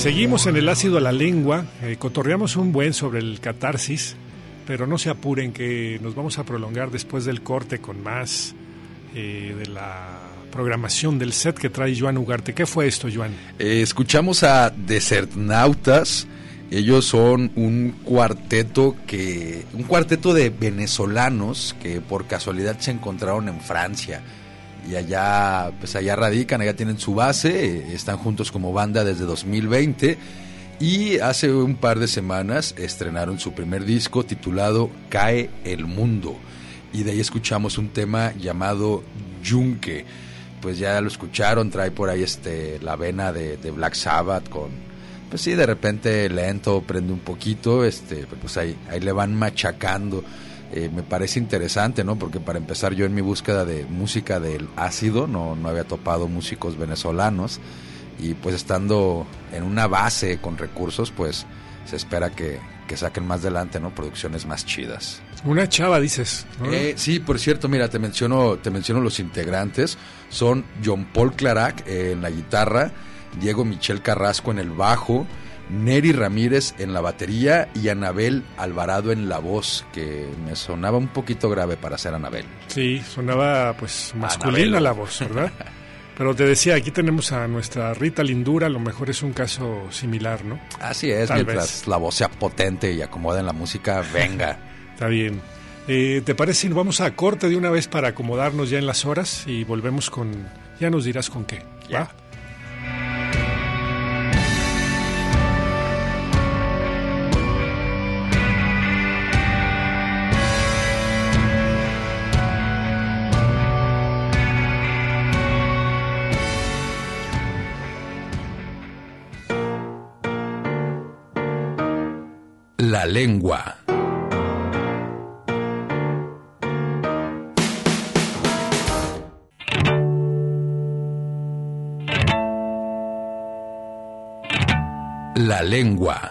Seguimos en el ácido a la lengua, cotorreamos un buen sobre el catarsis, pero no se apuren que nos vamos a prolongar después del corte con más de la programación del set que trae Joan Ugarte. ¿Qué fue esto, Joan? Escuchamos a Desertnautas. Ellos son un cuarteto de venezolanos que por casualidad se encontraron en Francia. Y allá radican, allá tienen su base, están juntos como banda desde 2020 y hace un par de semanas estrenaron su primer disco titulado Cae el Mundo, y de ahí escuchamos un tema llamado Yunque. Pues ya lo escucharon, trae por ahí la vena de Black Sabbath con, pues sí, de repente lento, prende un poquito, pues ahí le van machacando. Me parece interesante, ¿no? Porque para empezar, yo en mi búsqueda de música del ácido no había topado músicos venezolanos, y pues estando en una base con recursos, pues se espera que saquen más adelante, ¿no? Producciones más chidas. Una chava, dices, ¿no? Sí, por cierto, mira, te menciono los integrantes. Son John Paul Clarac en la guitarra, Diego Michel Carrasco en el bajo, Neri Ramírez en la batería y Anabel Alvarado en la voz, que me sonaba un poquito grave para ser Anabel. Sí, sonaba pues masculina la voz, ¿verdad? Pero te decía, aquí tenemos a nuestra Rita Lindura, a lo mejor es un caso similar, ¿no? Así es, Tal mientras vez la voz sea potente y acomode en la música, venga. Está bien. ¿Te parece si nos vamos a corte de una vez para acomodarnos ya en las horas y volvemos con... Ya nos dirás con qué, ya. ¿va? La lengua. La lengua.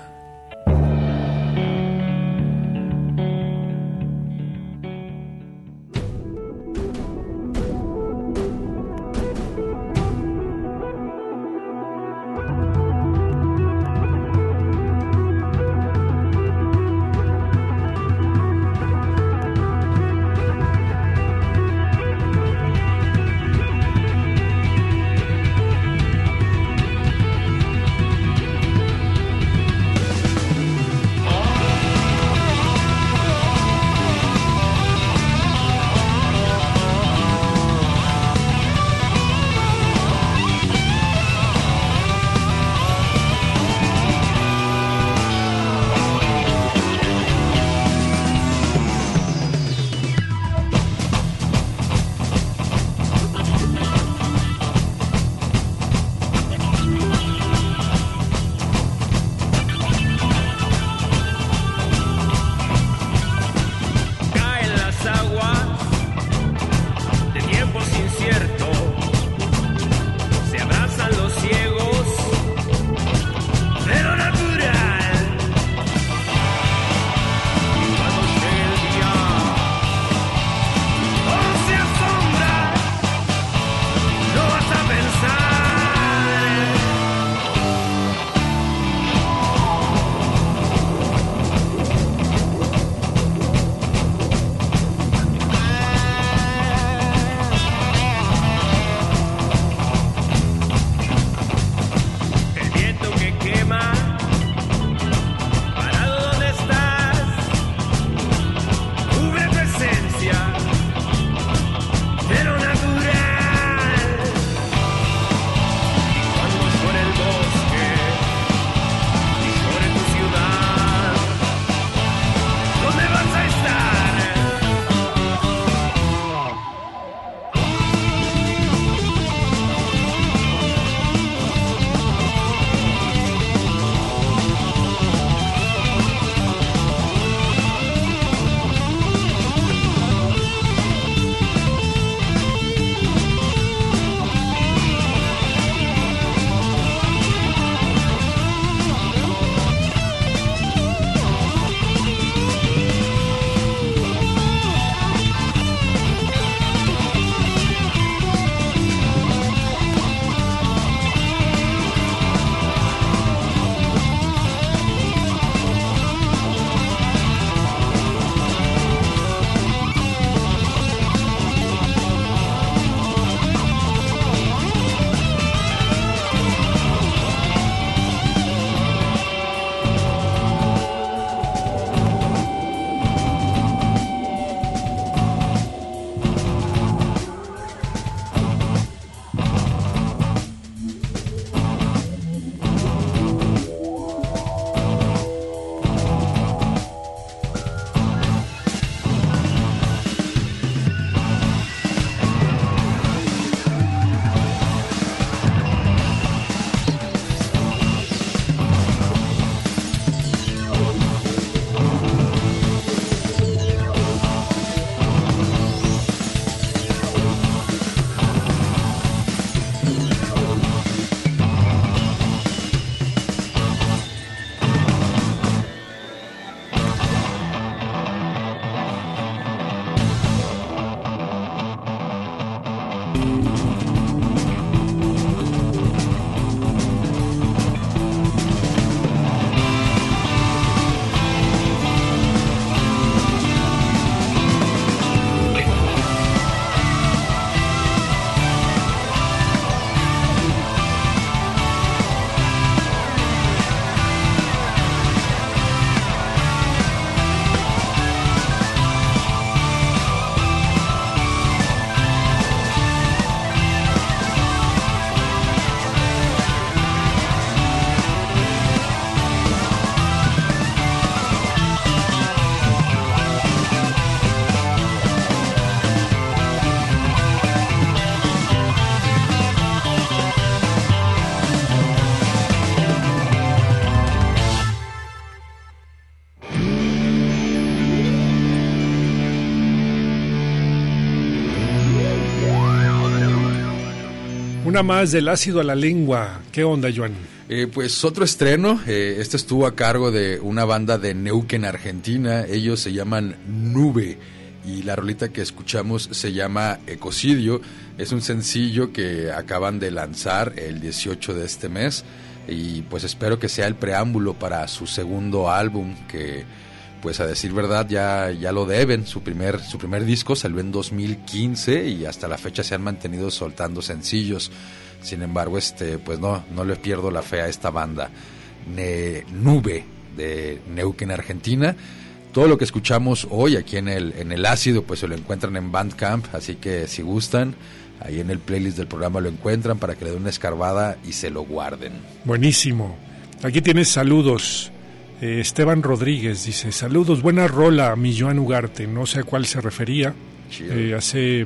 Una más del ácido a la lengua. ¿Qué onda, Joan? Pues otro estreno, este estuvo a cargo de una banda de Neuquén, Argentina. Ellos se llaman Nube y la rolita que escuchamos se llama Ecocidio. Es un sencillo que acaban de lanzar el 18 de este mes y pues espero que sea el preámbulo para su segundo álbum, que pues a decir verdad ya lo deben. Su primer disco salió en 2015 y hasta la fecha se han mantenido soltando sencillos. Sin embargo, pues no le pierdo la fe a esta banda Nube de Neuquén, Argentina. Todo lo que escuchamos hoy aquí en el ácido pues se lo encuentran en Bandcamp, así que si gustan, ahí en el playlist del programa lo encuentran para que le den una escarbada y se lo guarden. Buenísimo. Aquí tienes saludos. Esteban Rodríguez dice: saludos, buena rola, mi Joan Ugarte. No sé a cuál se refería. Hace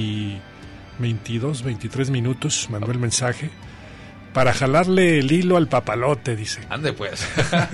22, 23 minutos mandó el mensaje para jalarle el hilo al papalote, dice. Ande pues.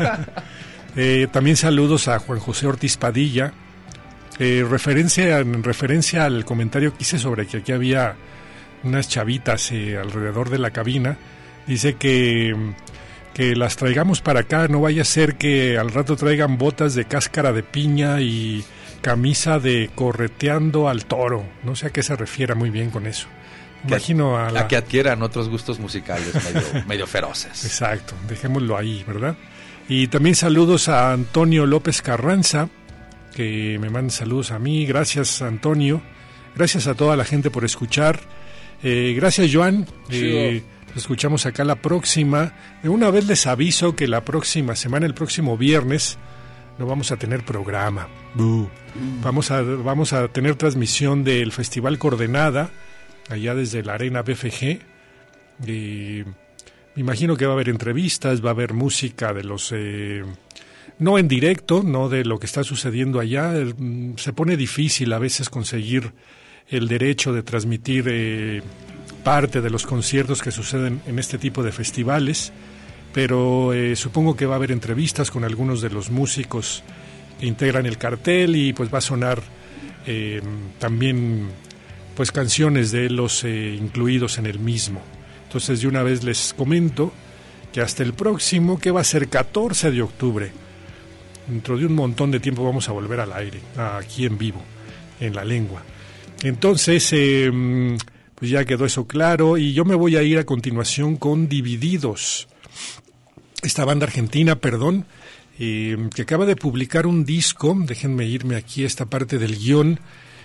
También saludos a Juan José Ortiz Padilla. En referencia al comentario que hice sobre que aquí había unas chavitas alrededor de la cabina, dice que las traigamos para acá, no vaya a ser que al rato traigan botas de cáscara de piña y camisa de correteando al toro. No sé a qué se refiera muy bien con eso. Imagino a que adquieran otros gustos musicales medio feroces. Exacto, dejémoslo ahí, ¿verdad? Y también saludos a Antonio López Carranza, que me manda saludos a mí. Gracias, Antonio. Gracias a toda la gente por escuchar. Gracias, Joan. Escuchamos acá la próxima. Una vez les aviso que la próxima semana, el próximo viernes, no vamos a tener programa. Vamos a tener transmisión del Festival Coordenada, allá desde la Arena BFG. Me imagino que va a haber entrevistas, va a haber música de los... no en directo, no de lo que está sucediendo allá. Se pone difícil a veces conseguir el derecho de transmitir parte de los conciertos que suceden en este tipo de festivales, pero supongo que va a haber entrevistas con algunos de los músicos que integran el cartel y pues va a sonar también pues canciones de los incluidos en el mismo. Entonces de una vez les comento que hasta el próximo, que va a ser 14 de octubre, dentro de un montón de tiempo vamos a volver al aire, aquí en vivo, en La Lengua. Entonces, pues ya quedó eso claro, y yo me voy a ir a continuación con Divididos, esta banda argentina, que acaba de publicar un disco. Déjenme irme aquí a esta parte del guión.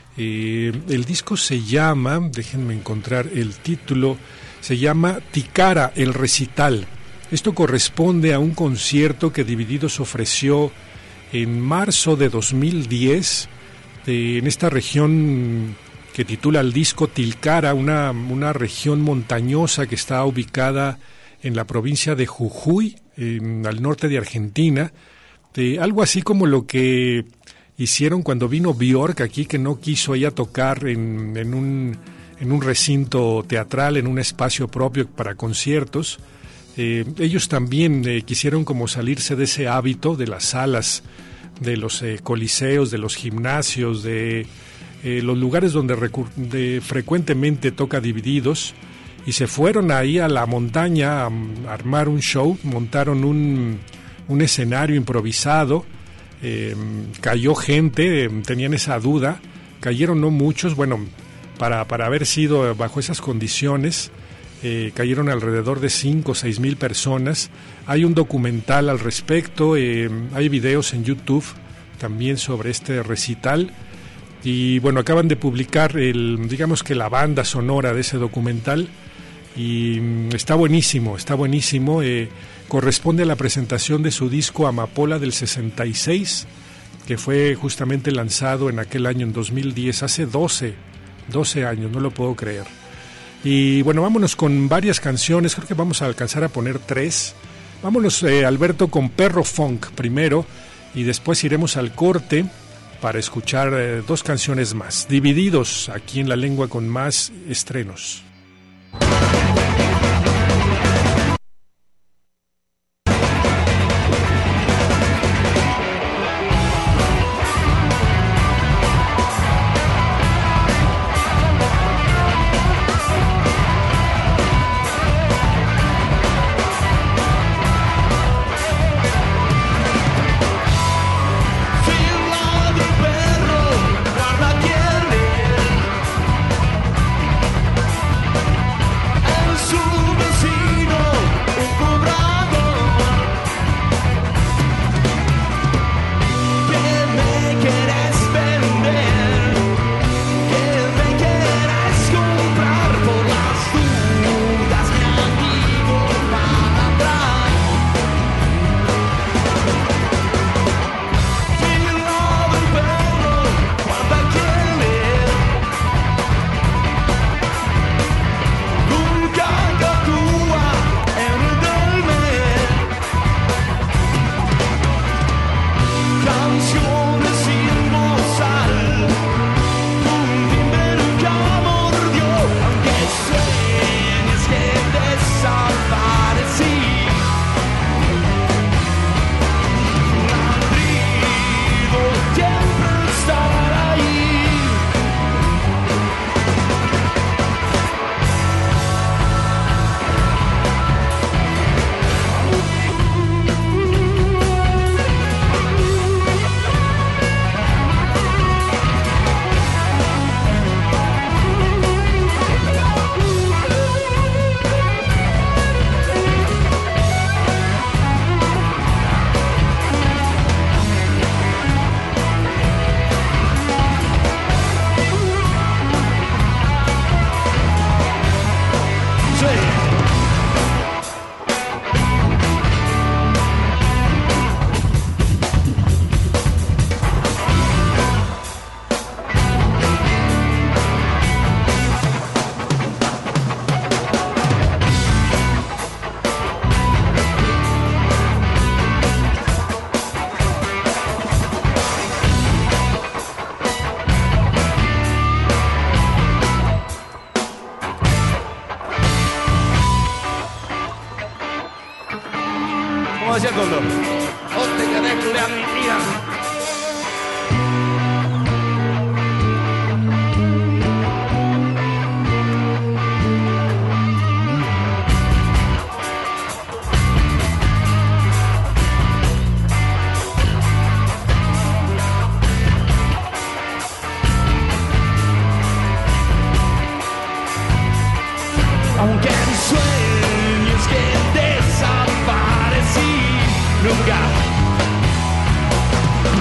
El disco se llama, déjenme encontrar el título, se llama Ticara, el recital. Esto corresponde a un concierto que Divididos ofreció en marzo de 2010 en esta región que titula el disco Tilcara, una región montañosa que está ubicada en la provincia de Jujuy, al norte de Argentina. Algo así como lo que hicieron cuando vino Björk aquí, que no quiso ella tocar en un recinto teatral, en un espacio propio para conciertos. Ellos también quisieron como salirse de ese hábito de las salas, de los coliseos, de los gimnasios, de los lugares donde frecuentemente toca Divididos, y se fueron ahí a la montaña a armar un show. Montaron un escenario improvisado, cayó gente, tenían esa duda, cayeron no muchos, bueno, para haber sido bajo esas condiciones, cayeron alrededor de 5 o 6 mil personas. Hay un documental al respecto, hay videos en YouTube también sobre este recital, y bueno, acaban de publicar digamos que la banda sonora de ese documental, y está buenísimo, corresponde a la presentación de su disco Amapola del 66, que fue justamente lanzado en aquel año, en 2010, hace 12 años, no lo puedo creer. Y bueno, vámonos con varias canciones, creo que vamos a alcanzar a poner 3. Vámonos, Alberto, con Perro Funk primero, y después iremos al corte para escuchar 2 canciones más. Divididos, aquí en La Lengua, con más estrenos. como decía el Cóndor. O te querés culiar mi tía. Aunque mis sueños que desaparecí nunca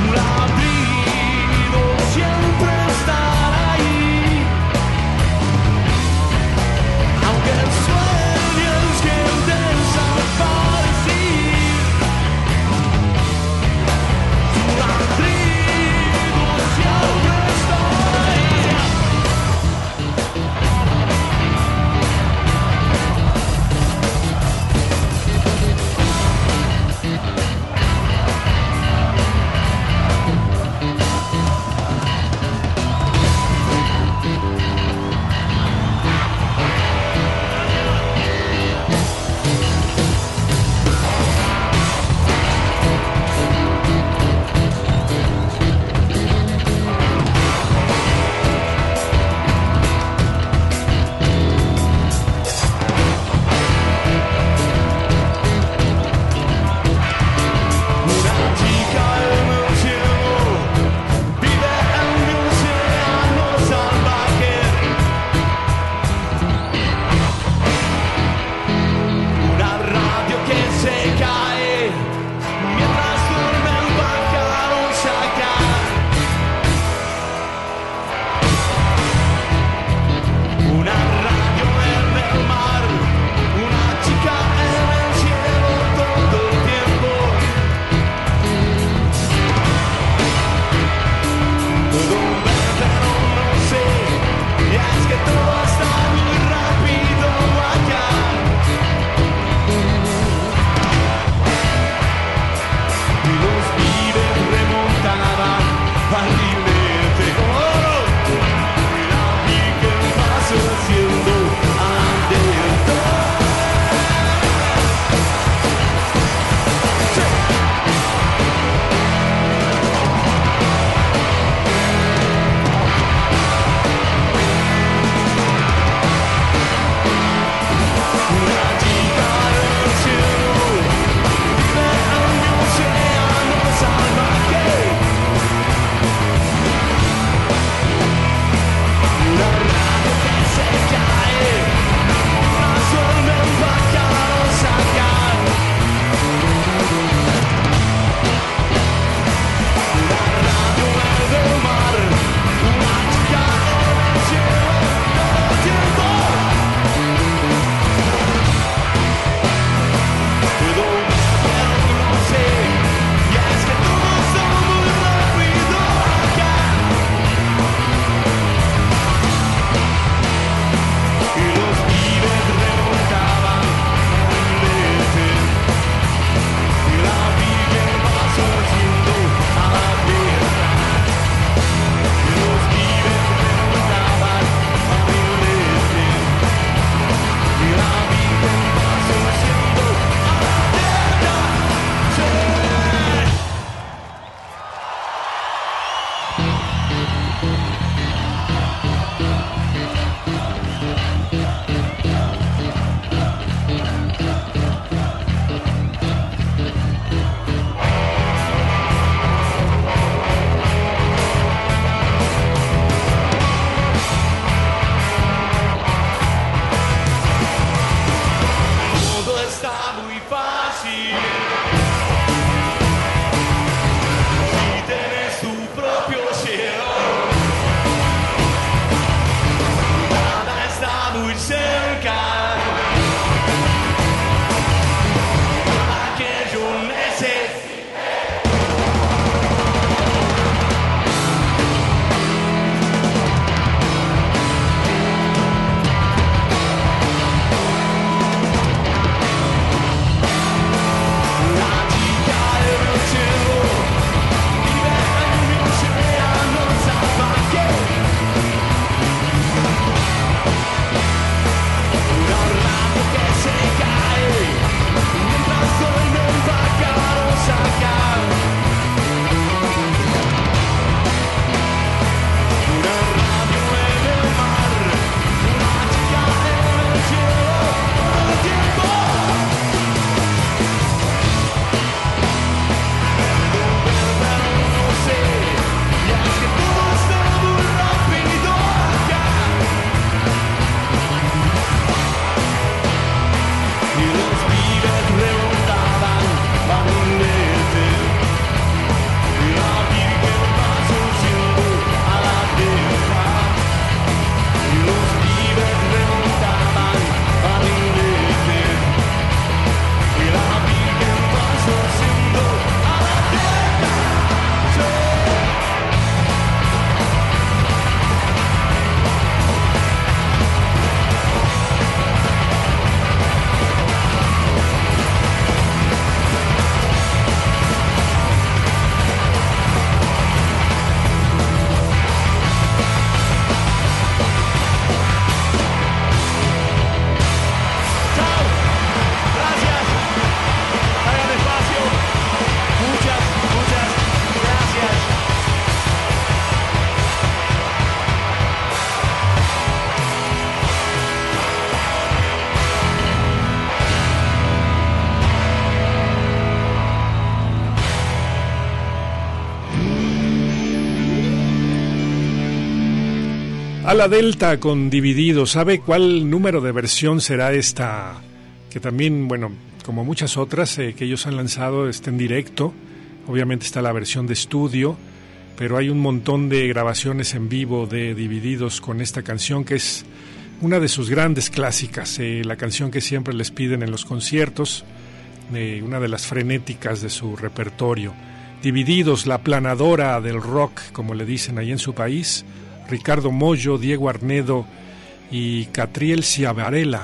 A la Delta con Divididos. ¿Sabe cuál número de versión será esta? Que también, bueno, como muchas otras que ellos han lanzado, está en directo. Obviamente está la versión de estudio, pero hay un montón de grabaciones en vivo de Divididos con esta canción que es una de sus grandes clásicas, la canción que siempre les piden en los conciertos, una de las frenéticas de su repertorio. Divididos, la aplanadora del rock, como le dicen ahí en su país, Ricardo Mollo, Diego Arnedo y Catriel Ciavarella,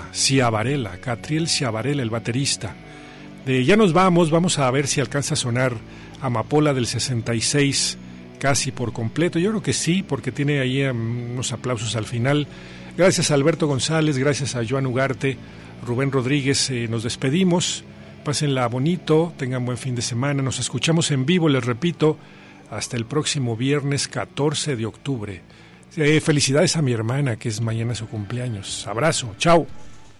el baterista. Ya nos vamos a ver si alcanza a sonar Amapola del 66 casi por completo. Yo creo que sí, porque tiene ahí unos aplausos al final. Gracias a Alberto González, gracias a Joan Ugarte, Rubén Rodríguez, nos despedimos. Pásenla bonito, tengan buen fin de semana. Nos escuchamos en vivo, les repito, hasta el próximo viernes 14 de octubre. Felicidades a mi hermana, que es mañana su cumpleaños. Abrazo, chao.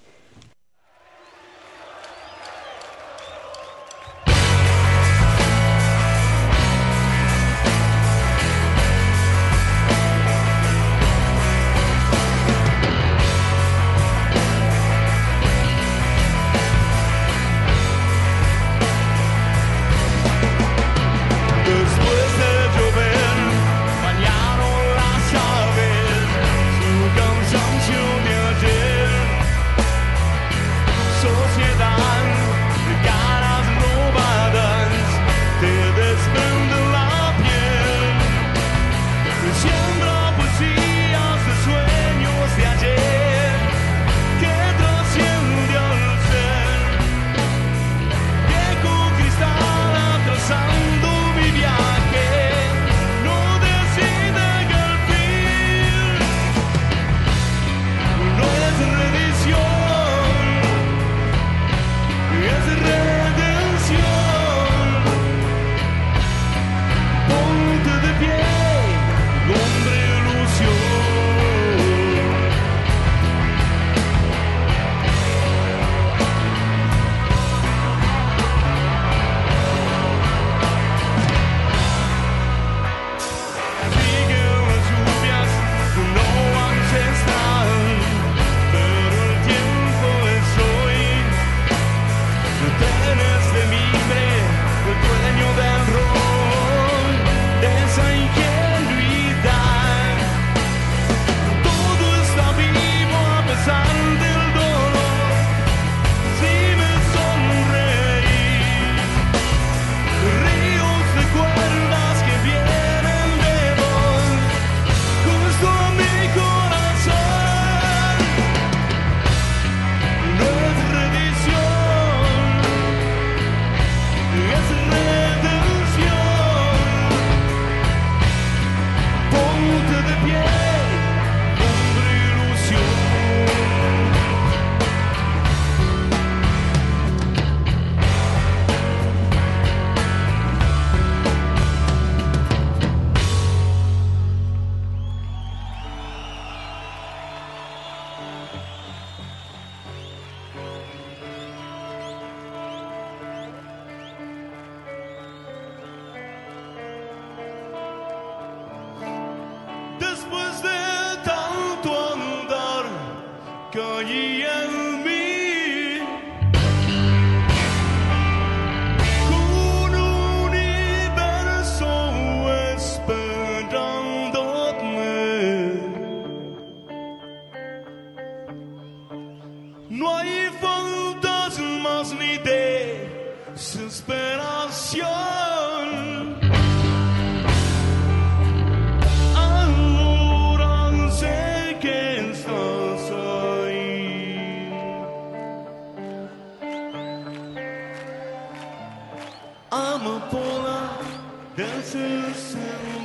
Amapola del 66.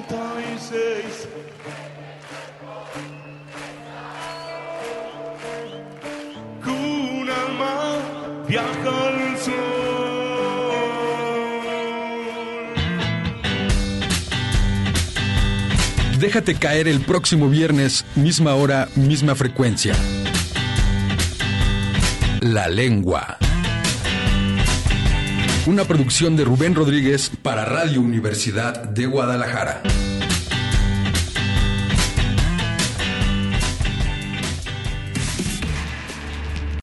Con alma viaja al sol. Déjate caer el próximo viernes, misma hora, misma frecuencia. La Lengua. Una producción de Rubén Rodríguez para Radio Universidad de Guadalajara.